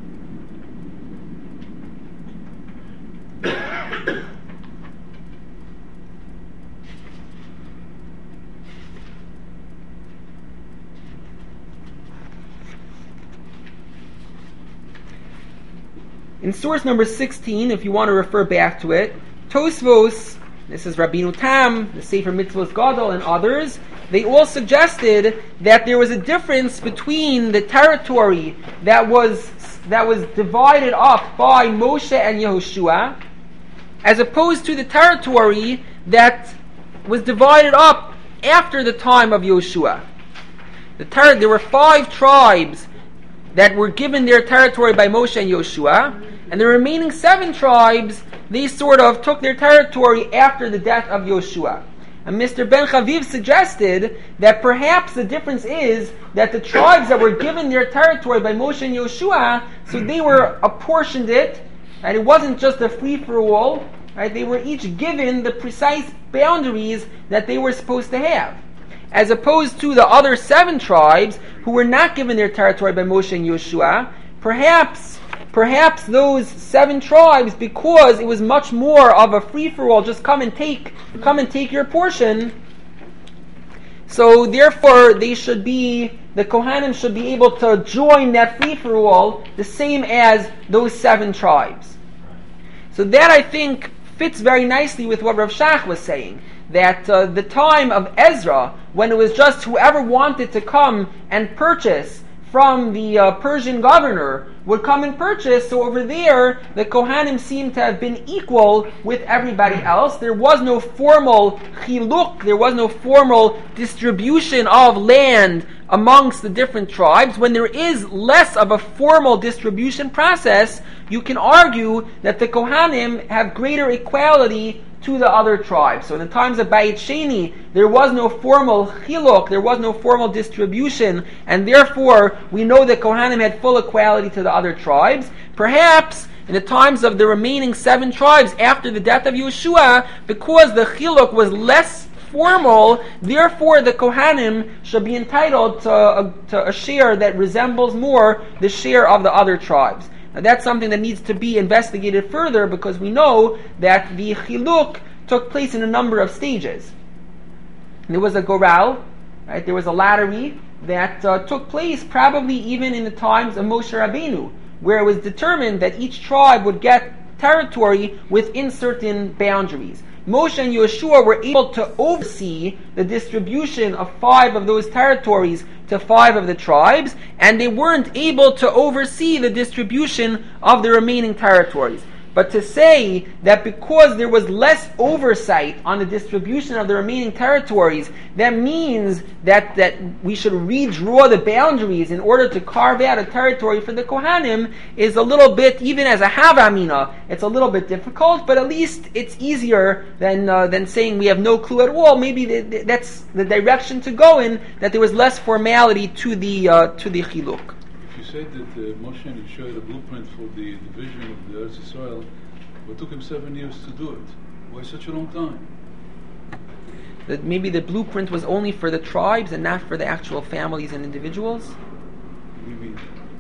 In source number sixteen, if you want to refer back to it, Tosfos, this is Rabbeinu Tam, the Sefer Mitzvos Gadol, and others, they all suggested that there was a difference between the territory that was that was divided up by Moshe and Yehoshua, as opposed to the territory that was divided up after the time of Yehoshua. The ter- there were five tribes that were given their territory by Moshe and Yehoshua, and the remaining seven tribes, they sort of took their territory after the death of Yehoshua. And Mister Ben Chaviv suggested that perhaps the difference is that the tribes that were given their territory by Moshe and Yehoshua, so they were apportioned it, and it wasn't just a free-for-all, right? They were each given the precise boundaries that they were supposed to have. As opposed to the other seven tribes who were not given their territory by Moshe and Yehoshua, perhaps perhaps those seven tribes, because it was much more of a free-for-all, just come and take, come and take your portion, so therefore they should be, the Kohanim should be able to join that free-for-all the same as those seven tribes. So that, I think, fits very nicely with what Rav Shach was saying, that uh, the time of Ezra, when it was just whoever wanted to come and purchase from the uh, Persian governor would come and purchase. So over there, the Kohanim seem to have been equal with everybody else. There was no formal chiluk, there was no formal distribution of land amongst the different tribes. When there is less of a formal distribution process, you can argue that the Kohanim have greater equality to the other tribes. So in the times of Bayit Sheni, there was no formal chiluk, there was no formal distribution, and therefore we know that Kohanim had full equality to the other tribes. Perhaps in the times of the remaining seven tribes after the death of Yeshua, because the chiluk was less formal, therefore the Kohanim should be entitled to a, to a share that resembles more the share of the other tribes. Now that's something that needs to be investigated further, because we know that the chiluk took place in a number of stages. There was a goral, right? There was a lottery that uh, took place probably even in the times of Moshe Rabbeinu, where it was determined that each tribe would get territory within certain boundaries. Moshe and Yeshua were able to oversee the distribution of five of those territories to five of the tribes, and they weren't able to oversee the distribution of the remaining territories. But to say that because there was less oversight on the distribution of the remaining territories, that means that, that we should redraw the boundaries in order to carve out a territory for the Kohanim is a little bit, even as a Havamina, it's a little bit difficult, but at least it's easier than uh, than saying we have no clue at all. Maybe the, the, that's the direction to go in, that there was less formality to the uh, to the chiluk. You said that uh, Moshe and Yeshua had a blueprint for the division of the Eretz Yisrael. It took him seven years to do it. Why such a long time? That maybe the blueprint was only for the tribes and not for the actual families and individuals? Maybe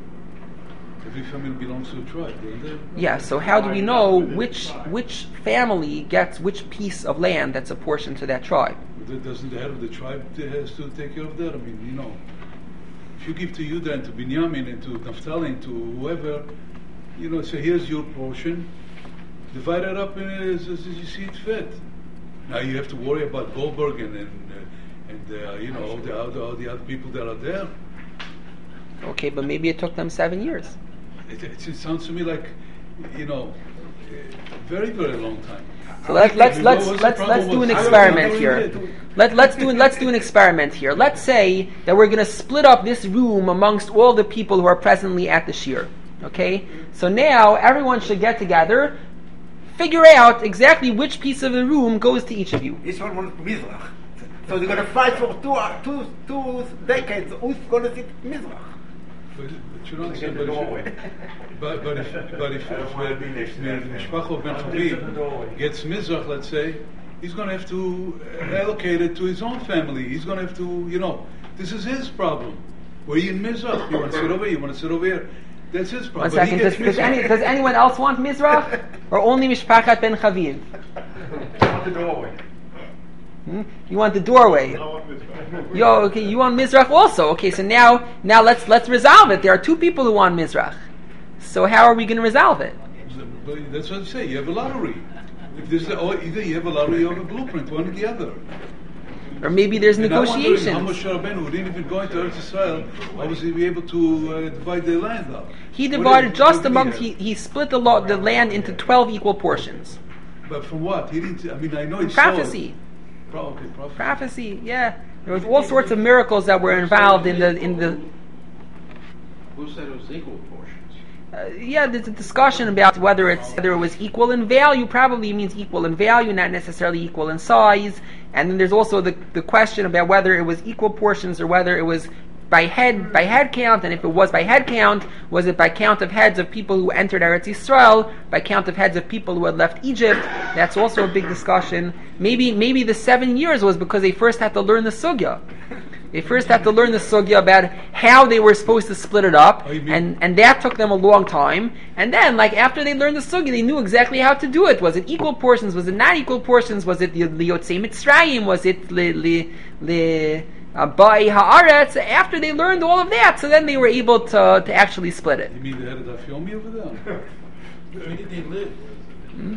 every family belongs to a tribe, don't they? Yeah, so how do we know which which family gets which piece of land that's apportioned to that tribe? But doesn't the head of the tribe has to take care of that? I mean, you know, if you give to Yudah and to Binyamin and to Naphtali and to whoever, you know, say here's your portion, divide it up in as, as you see it fit. Now you have to worry about Goldberg and and, uh, and uh, you know all the, other, all the other people that are there. Okay, but maybe it took them seven years. It, it, it sounds to me like, you know, a very very long time. So let, let's let's let's let's do an experiment here. Let let's do let's do an experiment here. Let's say that we're going to split up this room amongst all the people who are presently at the shir. Okay, so now everyone should get together, figure out exactly which piece of the room goes to each of you. Each one wants Mizrach. So they're going to fight for two uh, two two decades. Who's going to sit Mizrach? But, but you don't say, but, but, but if but if, if, if, if Mishpacha Ben Chaviv gets Mizrach, let's say, he's going to have to allocate it to his own family. He's going to have to, you know, this is his problem. Where are you in Mizrach? You want to sit over here? You want to sit over here? That's his problem. One second. Does, does, any, does anyone else want Mizrach, or only Mishpachat Ben Chaviv? I want the doorway. Hmm? You want the doorway? Yo, okay, you want Mizrach also. Okay, so now, now let's let's resolve it. There are two people who want Mizrach. So how are we going to resolve it? But that's what I say. You have a lottery. If there's a, or either you have a lottery or a blueprint, one or the other. Or maybe there's and negotiations. How much Rabbeinu, who didn't even go into Eretz Yisrael, obviously be able to uh, divide their land up. He divided just amongst. He, he split the lo- the land into twelve equal portions. But from what? He didn't. I mean, I know it's prophecy. Pro- okay, prophecy. Prophecy. Yeah, there was all sorts of miracles that were involved in the in the. Who said it was equal portions? Uh, yeah, there's a discussion about whether it's whether it was equal in value. Probably means equal in value, not necessarily equal in size. And then there's also the the question about whether it was equal portions or whether it was by head by head count. And if it was by head count, was it by count of heads of people who entered Eretz Yisrael, by count of heads of people who had left Egypt? That's also a big discussion. Maybe maybe the seven years was because they first had to learn the sugya. They first had to learn the sugya about how they were supposed to split it up, oh, and, and that took them a long time. And then, like, after they learned the sugya, they knew exactly how to do it. Was it equal portions? Was it not equal portions? Was it Liyotzei Mitzrayim? Was it li, li, li, uh, Bai Haaretz? After they learned all of that, so then they were able to to actually split it. You mean they had a Daf Yomi over there? Where did they live? Hmm?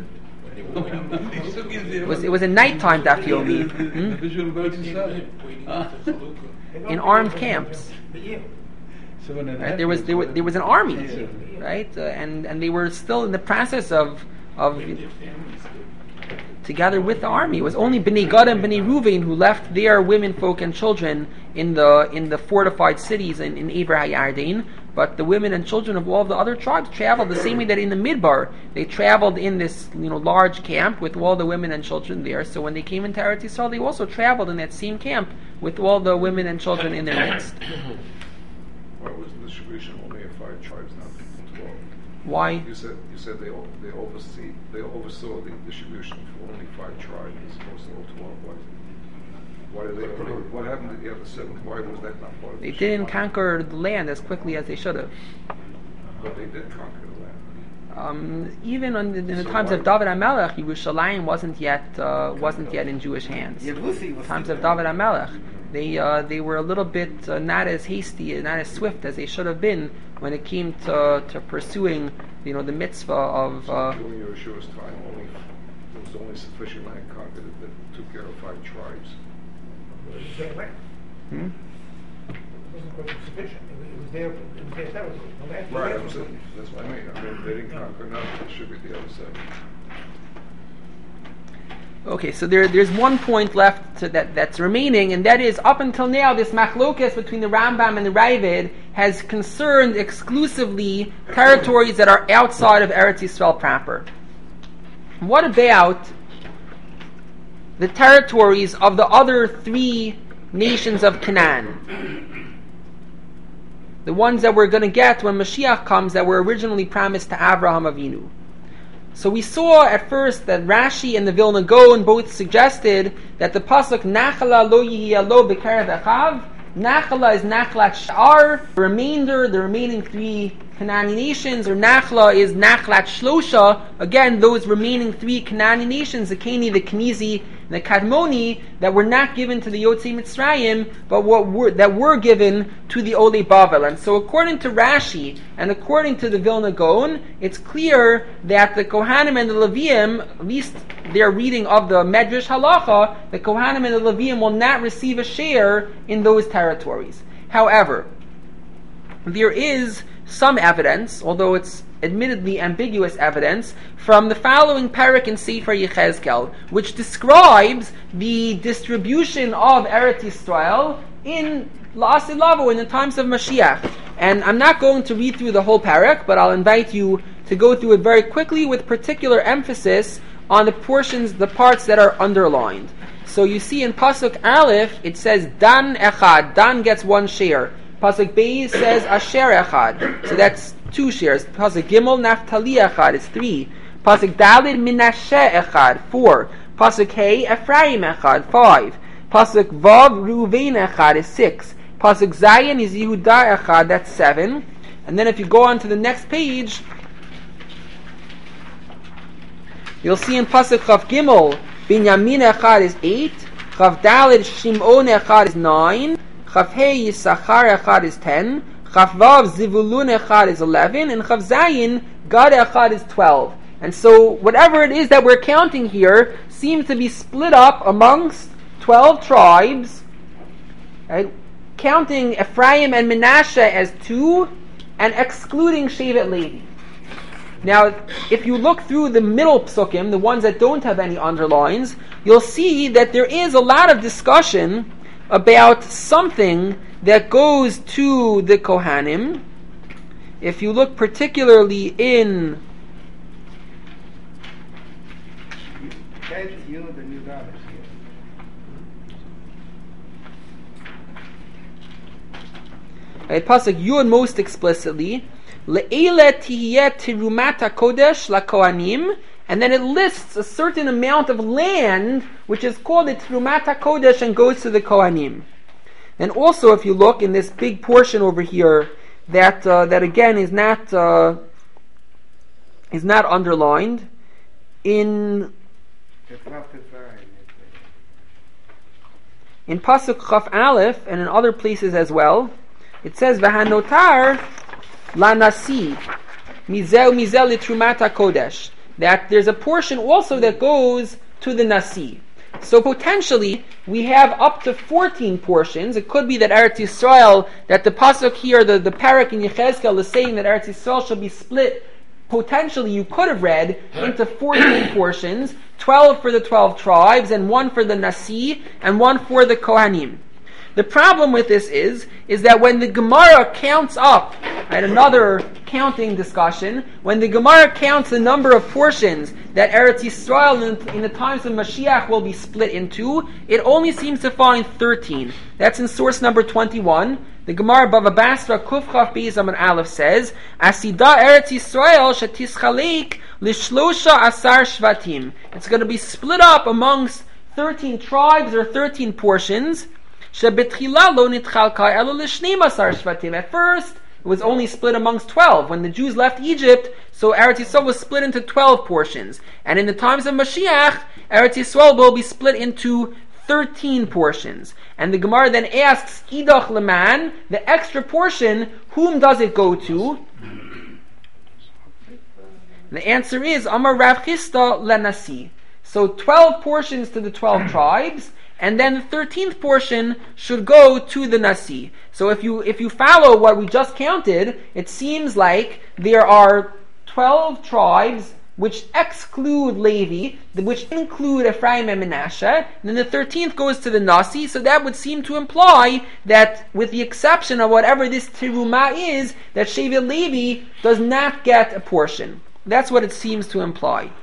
It was, it was a nighttime Daf Yomi. Hmm? The visual of Eretz Yisrael. Waiting for the Chalukah. In armed camps. Seven and a Right? half There was years, there was right? there was an army, Yeah. right? Uh, and and they were still in the process of of Their families did. together with the army. It was only Bnei Gad and Bnei Ruvain who left their women folk and children in the in the fortified cities in, in Eber HaYarden. But the women and children of all the other tribes traveled the same way that in the Midbar they traveled in this you know large camp with all the women and children there. So when they came into Eretz Yisrael, they also traveled in that same camp with all the women and children in their midst. Why was the distribution only of five tribes, not twelve? Why? You said you said they o- they oversee they oversaw the distribution for only five tribes as opposed to all twelve. Why? Why did they only? What happened to the other seven? Why was that not part of the They didn't distribution? conquer the land as quickly as they should have. But they did conquer the land. Um, even on the, in the So times why- of David HaMelech, Yerushalayim wasn't yet uh, wasn't yet in Jewish hands. Yevusi was Times of still David HaMelech, they uh, they were a little bit uh, not as hasty and not as swift as they should have been when it came to to pursuing you know the mitzvah of. Uh, During Yeshua's time, only there was only sufficient land conquered that, that took care of five tribes. It was their land. hmm? It wasn't quite sufficient. It was, it was their, it was their territory. The land, the Right, land I'm was saying, that's what I mean. I mean, they didn't conquer enough to distribute the other seven. Okay, so there, there's one point left to that that's remaining, and that is up until now, this machlokas between the Rambam and the Ravid has concerned exclusively territories that are outside of Eretz Yisrael proper. What about the territories of the other three nations of Canaan? The ones that we're going to get when Mashiach comes that were originally promised to Avraham Avinu. So we saw at first that Rashi and the Vilna Gaon both suggested that the pasuk Nachala lo yihya lo b'kerev echav. Nachala is Nachlat Sha'ar. The remainder, the remaining three Canaanite nations, or Nachla is Nachlat Shlosha. Again, those remaining three Canaanite nations, the Keni, the Kenizi, and the Kadmoni, that were not given to the Yotzei Mitzrayim, but what were, that were given to the Olei Bavel. And so according to Rashi, and according to the Vilna Gaon, it's clear that the Kohanim and the Leviim, at least their reading of the Medrash Halacha, the Kohanim and the Leviim will not receive a share in those territories. However, there is some evidence, although it's admittedly ambiguous evidence, from the following parak in Sefer Yechezkel, which describes the distribution of Eretz Yisrael in La'asid Lavo, in the times of Mashiach. And I'm not going to read through the whole parak, but I'll invite you to go through it very quickly with particular emphasis on the portions, the parts that are underlined. So you see in Pasuk Aleph, it says Dan Echad, Dan gets one share. Pasuk Beis says Asher Echad, so that's two shares. Pasuk Gimel Naftali Echad is three. Pasuk Dalid Minashe Echad, four. Pasuk Hey Ephraim Echad, five. Pasuk Vav Ruvain Echad is six. Pasuk Zayin is Yehuda Echad, that's seven. And then if you go on to the next page, you'll see in Pasuk Chav Gimel Binyamin Echad is eight. Chav Dalid Shimon Echad is nine. Chav Hey Yisachar Echad is ten. Chav Vav Zivulun Echad is eleven. And Chav Zayin Gad Echad is twelve. And so whatever it is that we're counting here seems to be split up amongst twelve tribes, right? Counting Ephraim and Menashe as two and excluding Shevet Levi. Now, if you look through the middle psukim, the ones that don't have any underlines, you'll see that there is a lot of discussion about something that goes to the Kohanim. If you look particularly in you, the new God is here. Right, Pasuk Yud most explicitly, Le'ele tihiyeh tirumat hakodesh lakohanim, and then it lists a certain amount of land which is called the tirumat hakodesh and goes to the kohanim. And also, if you look in this big portion over here, that uh, that again is not uh, is not underlined in in Pasuk Chaf Aleph and in other places as well. It says V'hanotar lanasi mizeu mizel litrumat hakodesh, that there's a portion also that goes to the nasi. So potentially, we have up to fourteen portions. It could be that Eretz Yisrael, that the pasuk here, the, the parak in Yechezkel is saying that Eretz Yisrael shall be split. Potentially, you could have read into fourteen portions, twelve for the twelve tribes, and one for the Nasi, and one for the Kohanim. The problem with this is, is that when the Gemara counts up, right, another counting discussion, when the Gemara counts the number of portions that Eretz Yisrael in, in the times of Mashiach will be split into, it only seems to find thirteen. That's in source number twenty-one. The Gemara Bava Basra Kuf Chaf Beis Amud Aleph says, Asida Eretz Yisrael shetischalek lishlosha asar shvatim. It's going to be split up amongst thirteen tribes or thirteen portions. At first, it was only split amongst twelve. When the Jews left Egypt, so Eretz Yisrael was split into twelve portions. And in the times of Mashiach, Eretz Yisrael will be split into thirteen portions. And the Gemara then asks, Idach Leman, the extra portion, whom does it go to? The answer is, Amar Rav Chisda Lenasi. So twelve portions to the twelve tribes, and then the thirteenth portion should go to the Nasi. So if you if you follow what we just counted, it seems like there are twelve tribes which exclude Levi, which include Ephraim and Menashe, and then the thirteenth goes to the Nasi, so that would seem to imply that, with the exception of whatever this Terumah is, that Shevet Levi does not get a portion. That's what it seems to imply.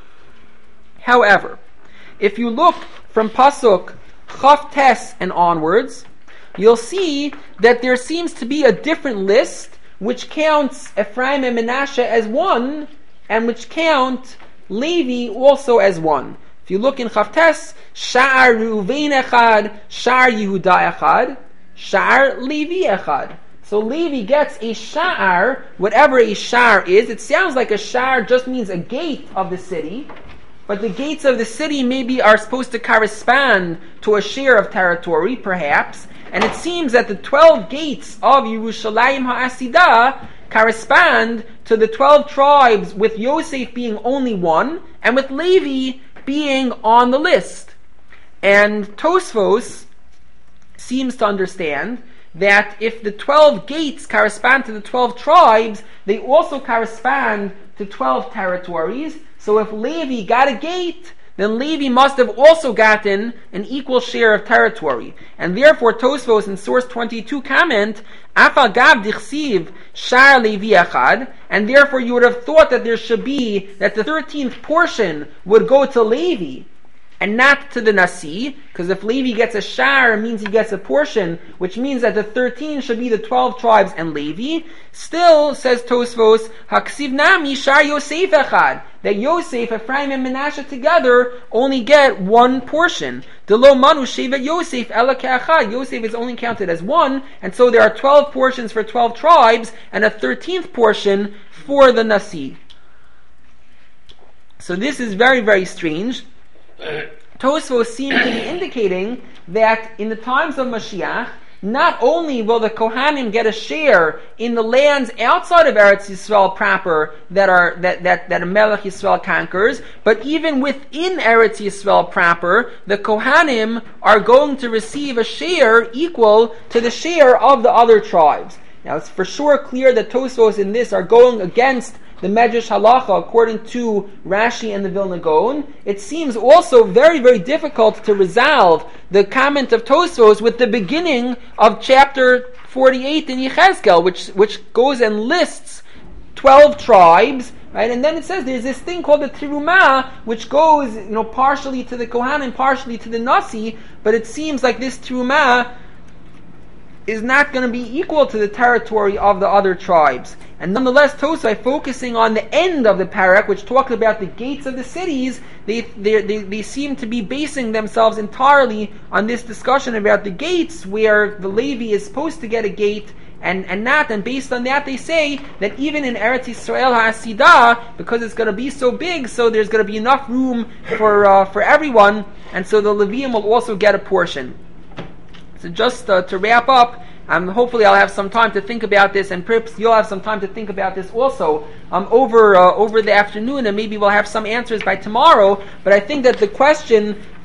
However, if you look from Pasuk Chaf Tes and onwards, you'll see that there seems to be a different list which counts Ephraim and Menashe as one, and which count Levi also as one. If you look in Chaf Tes, Sha'ar Reuven Echad, Sha'ar Yehuda Echad, Sha'ar Levi Echad. So Levi gets a Sha'ar, whatever a Sha'ar is. It sounds like a Sha'ar just means a gate of the city, but the gates of the city maybe are supposed to correspond to a share of territory, perhaps. And it seems that the twelve gates of Yerushalayim HaAsidah correspond to the twelve tribes, with Yosef being only one, and with Levi being on the list. And Tosfos seems to understand that if the twelve gates correspond to the twelve tribes, they also correspond to twelve territories. So if Levi got a gate, then Levi must have also gotten an equal share of territory. And therefore Tosfos in source twenty-two comment, Afal Gav Dichsiv Shar Levi Echad, and therefore you would have thought that there should be, that the thirteenth portion would go to Levi and not to the Nasi, because if Levi gets a shar, it means he gets a portion, which means that the thirteen should be the twelve tribes and Levi. Still, says Tosfos, Haksiv Nami Shar Yosef Echad, that Yosef, Ephraim, and Menashe together only get one portion. Delo Manu Shevet Yosef Ela Ke'achad, Yosef is only counted as one, and so there are twelve portions for twelve tribes, and a thirteenth portion for the Nasi. So this is very, very strange. Tosfos seem to be indicating that in the times of Mashiach, not only will the Kohanim get a share in the lands outside of Eretz Yisrael proper that are that that that Melech Yisrael conquers, but even within Eretz Yisrael proper, the Kohanim are going to receive a share equal to the share of the other tribes. Now, it's for sure clear that Tosfos in this are going against the Medrash Halacha according to Rashi and the Vilna Gaon. It seems also very, very difficult to resolve the comment of Tosfos with the beginning of chapter forty-eight in Yechezkel, which which goes and lists twelve tribes, right? And then it says there's this thing called the Terumah, which goes, you know, partially to the Kohanim, partially to the Nasi, but it seems like this Terumah is not going to be equal to the territory of the other tribes. And nonetheless, Tosai, focusing on the end of the parak, which talks about the gates of the cities, they, they they they seem to be basing themselves entirely on this discussion about the gates, where the Levi is supposed to get a gate and, and not. And based on that, they say that even in Eretz Yisrael HaAsidah, because it's going to be so big, so there's going to be enough room for uh, for everyone, and so the Levium will also get a portion. So just uh, to wrap up, um, hopefully I'll have some time to think about this, and perhaps you'll have some time to think about this also um, over uh, over the afternoon, and maybe we'll have some answers by tomorrow. But I think that the question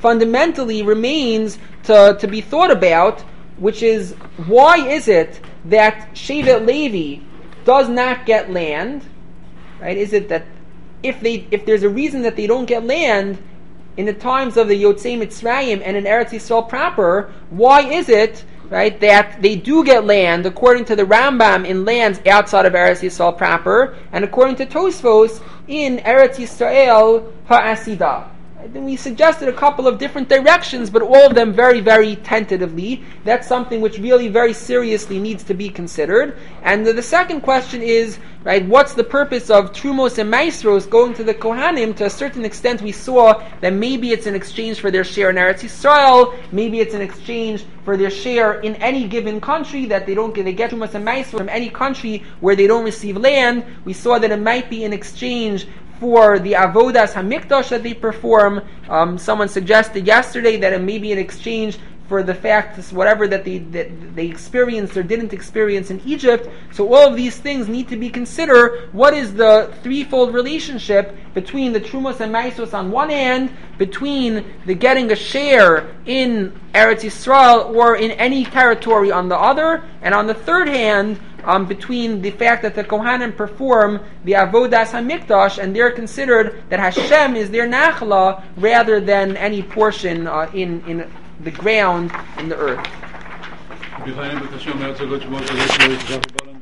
fundamentally remains to, to be thought about, which is, why is it that Shevet Levi does not get land? Right? Is it that if they if there's a reason that they don't get land in the times of the Yotzei Mitzrayim and in Eretz Yisrael proper, why is it, right, that they do get land according to the Rambam in lands outside of Eretz Yisrael proper, and according to Tosfos in Eretz Yisrael Ha'asidah? Then we suggested a couple of different directions, but all of them very, very tentatively. That's something which really very seriously needs to be considered. And the, the second question is, right, what's the purpose of Trumos and Maestros going to the Kohanim? To a certain extent, we saw that maybe it's in exchange for their share in Eretz Yisrael, maybe it's in exchange for their share in any given country, that they don't get, they get Trumos and Maestros from any country where they don't receive land. We saw that it might be in exchange for the avodas hamikdash that they perform. Um, someone suggested yesterday that it may be in exchange for the fact that whatever that they that they experienced or didn't experience in Egypt. So all of these things need to be considered. What is the threefold relationship between the Trumos and Maisos on one hand, between the getting a share in Eretz Yisrael or in any territory on the other, and on the third hand, Um, between the fact that the Kohanim perform the Avodas HaMikdash and they're considered that Hashem is their Nachla rather than any portion uh, in, in the ground, in the earth.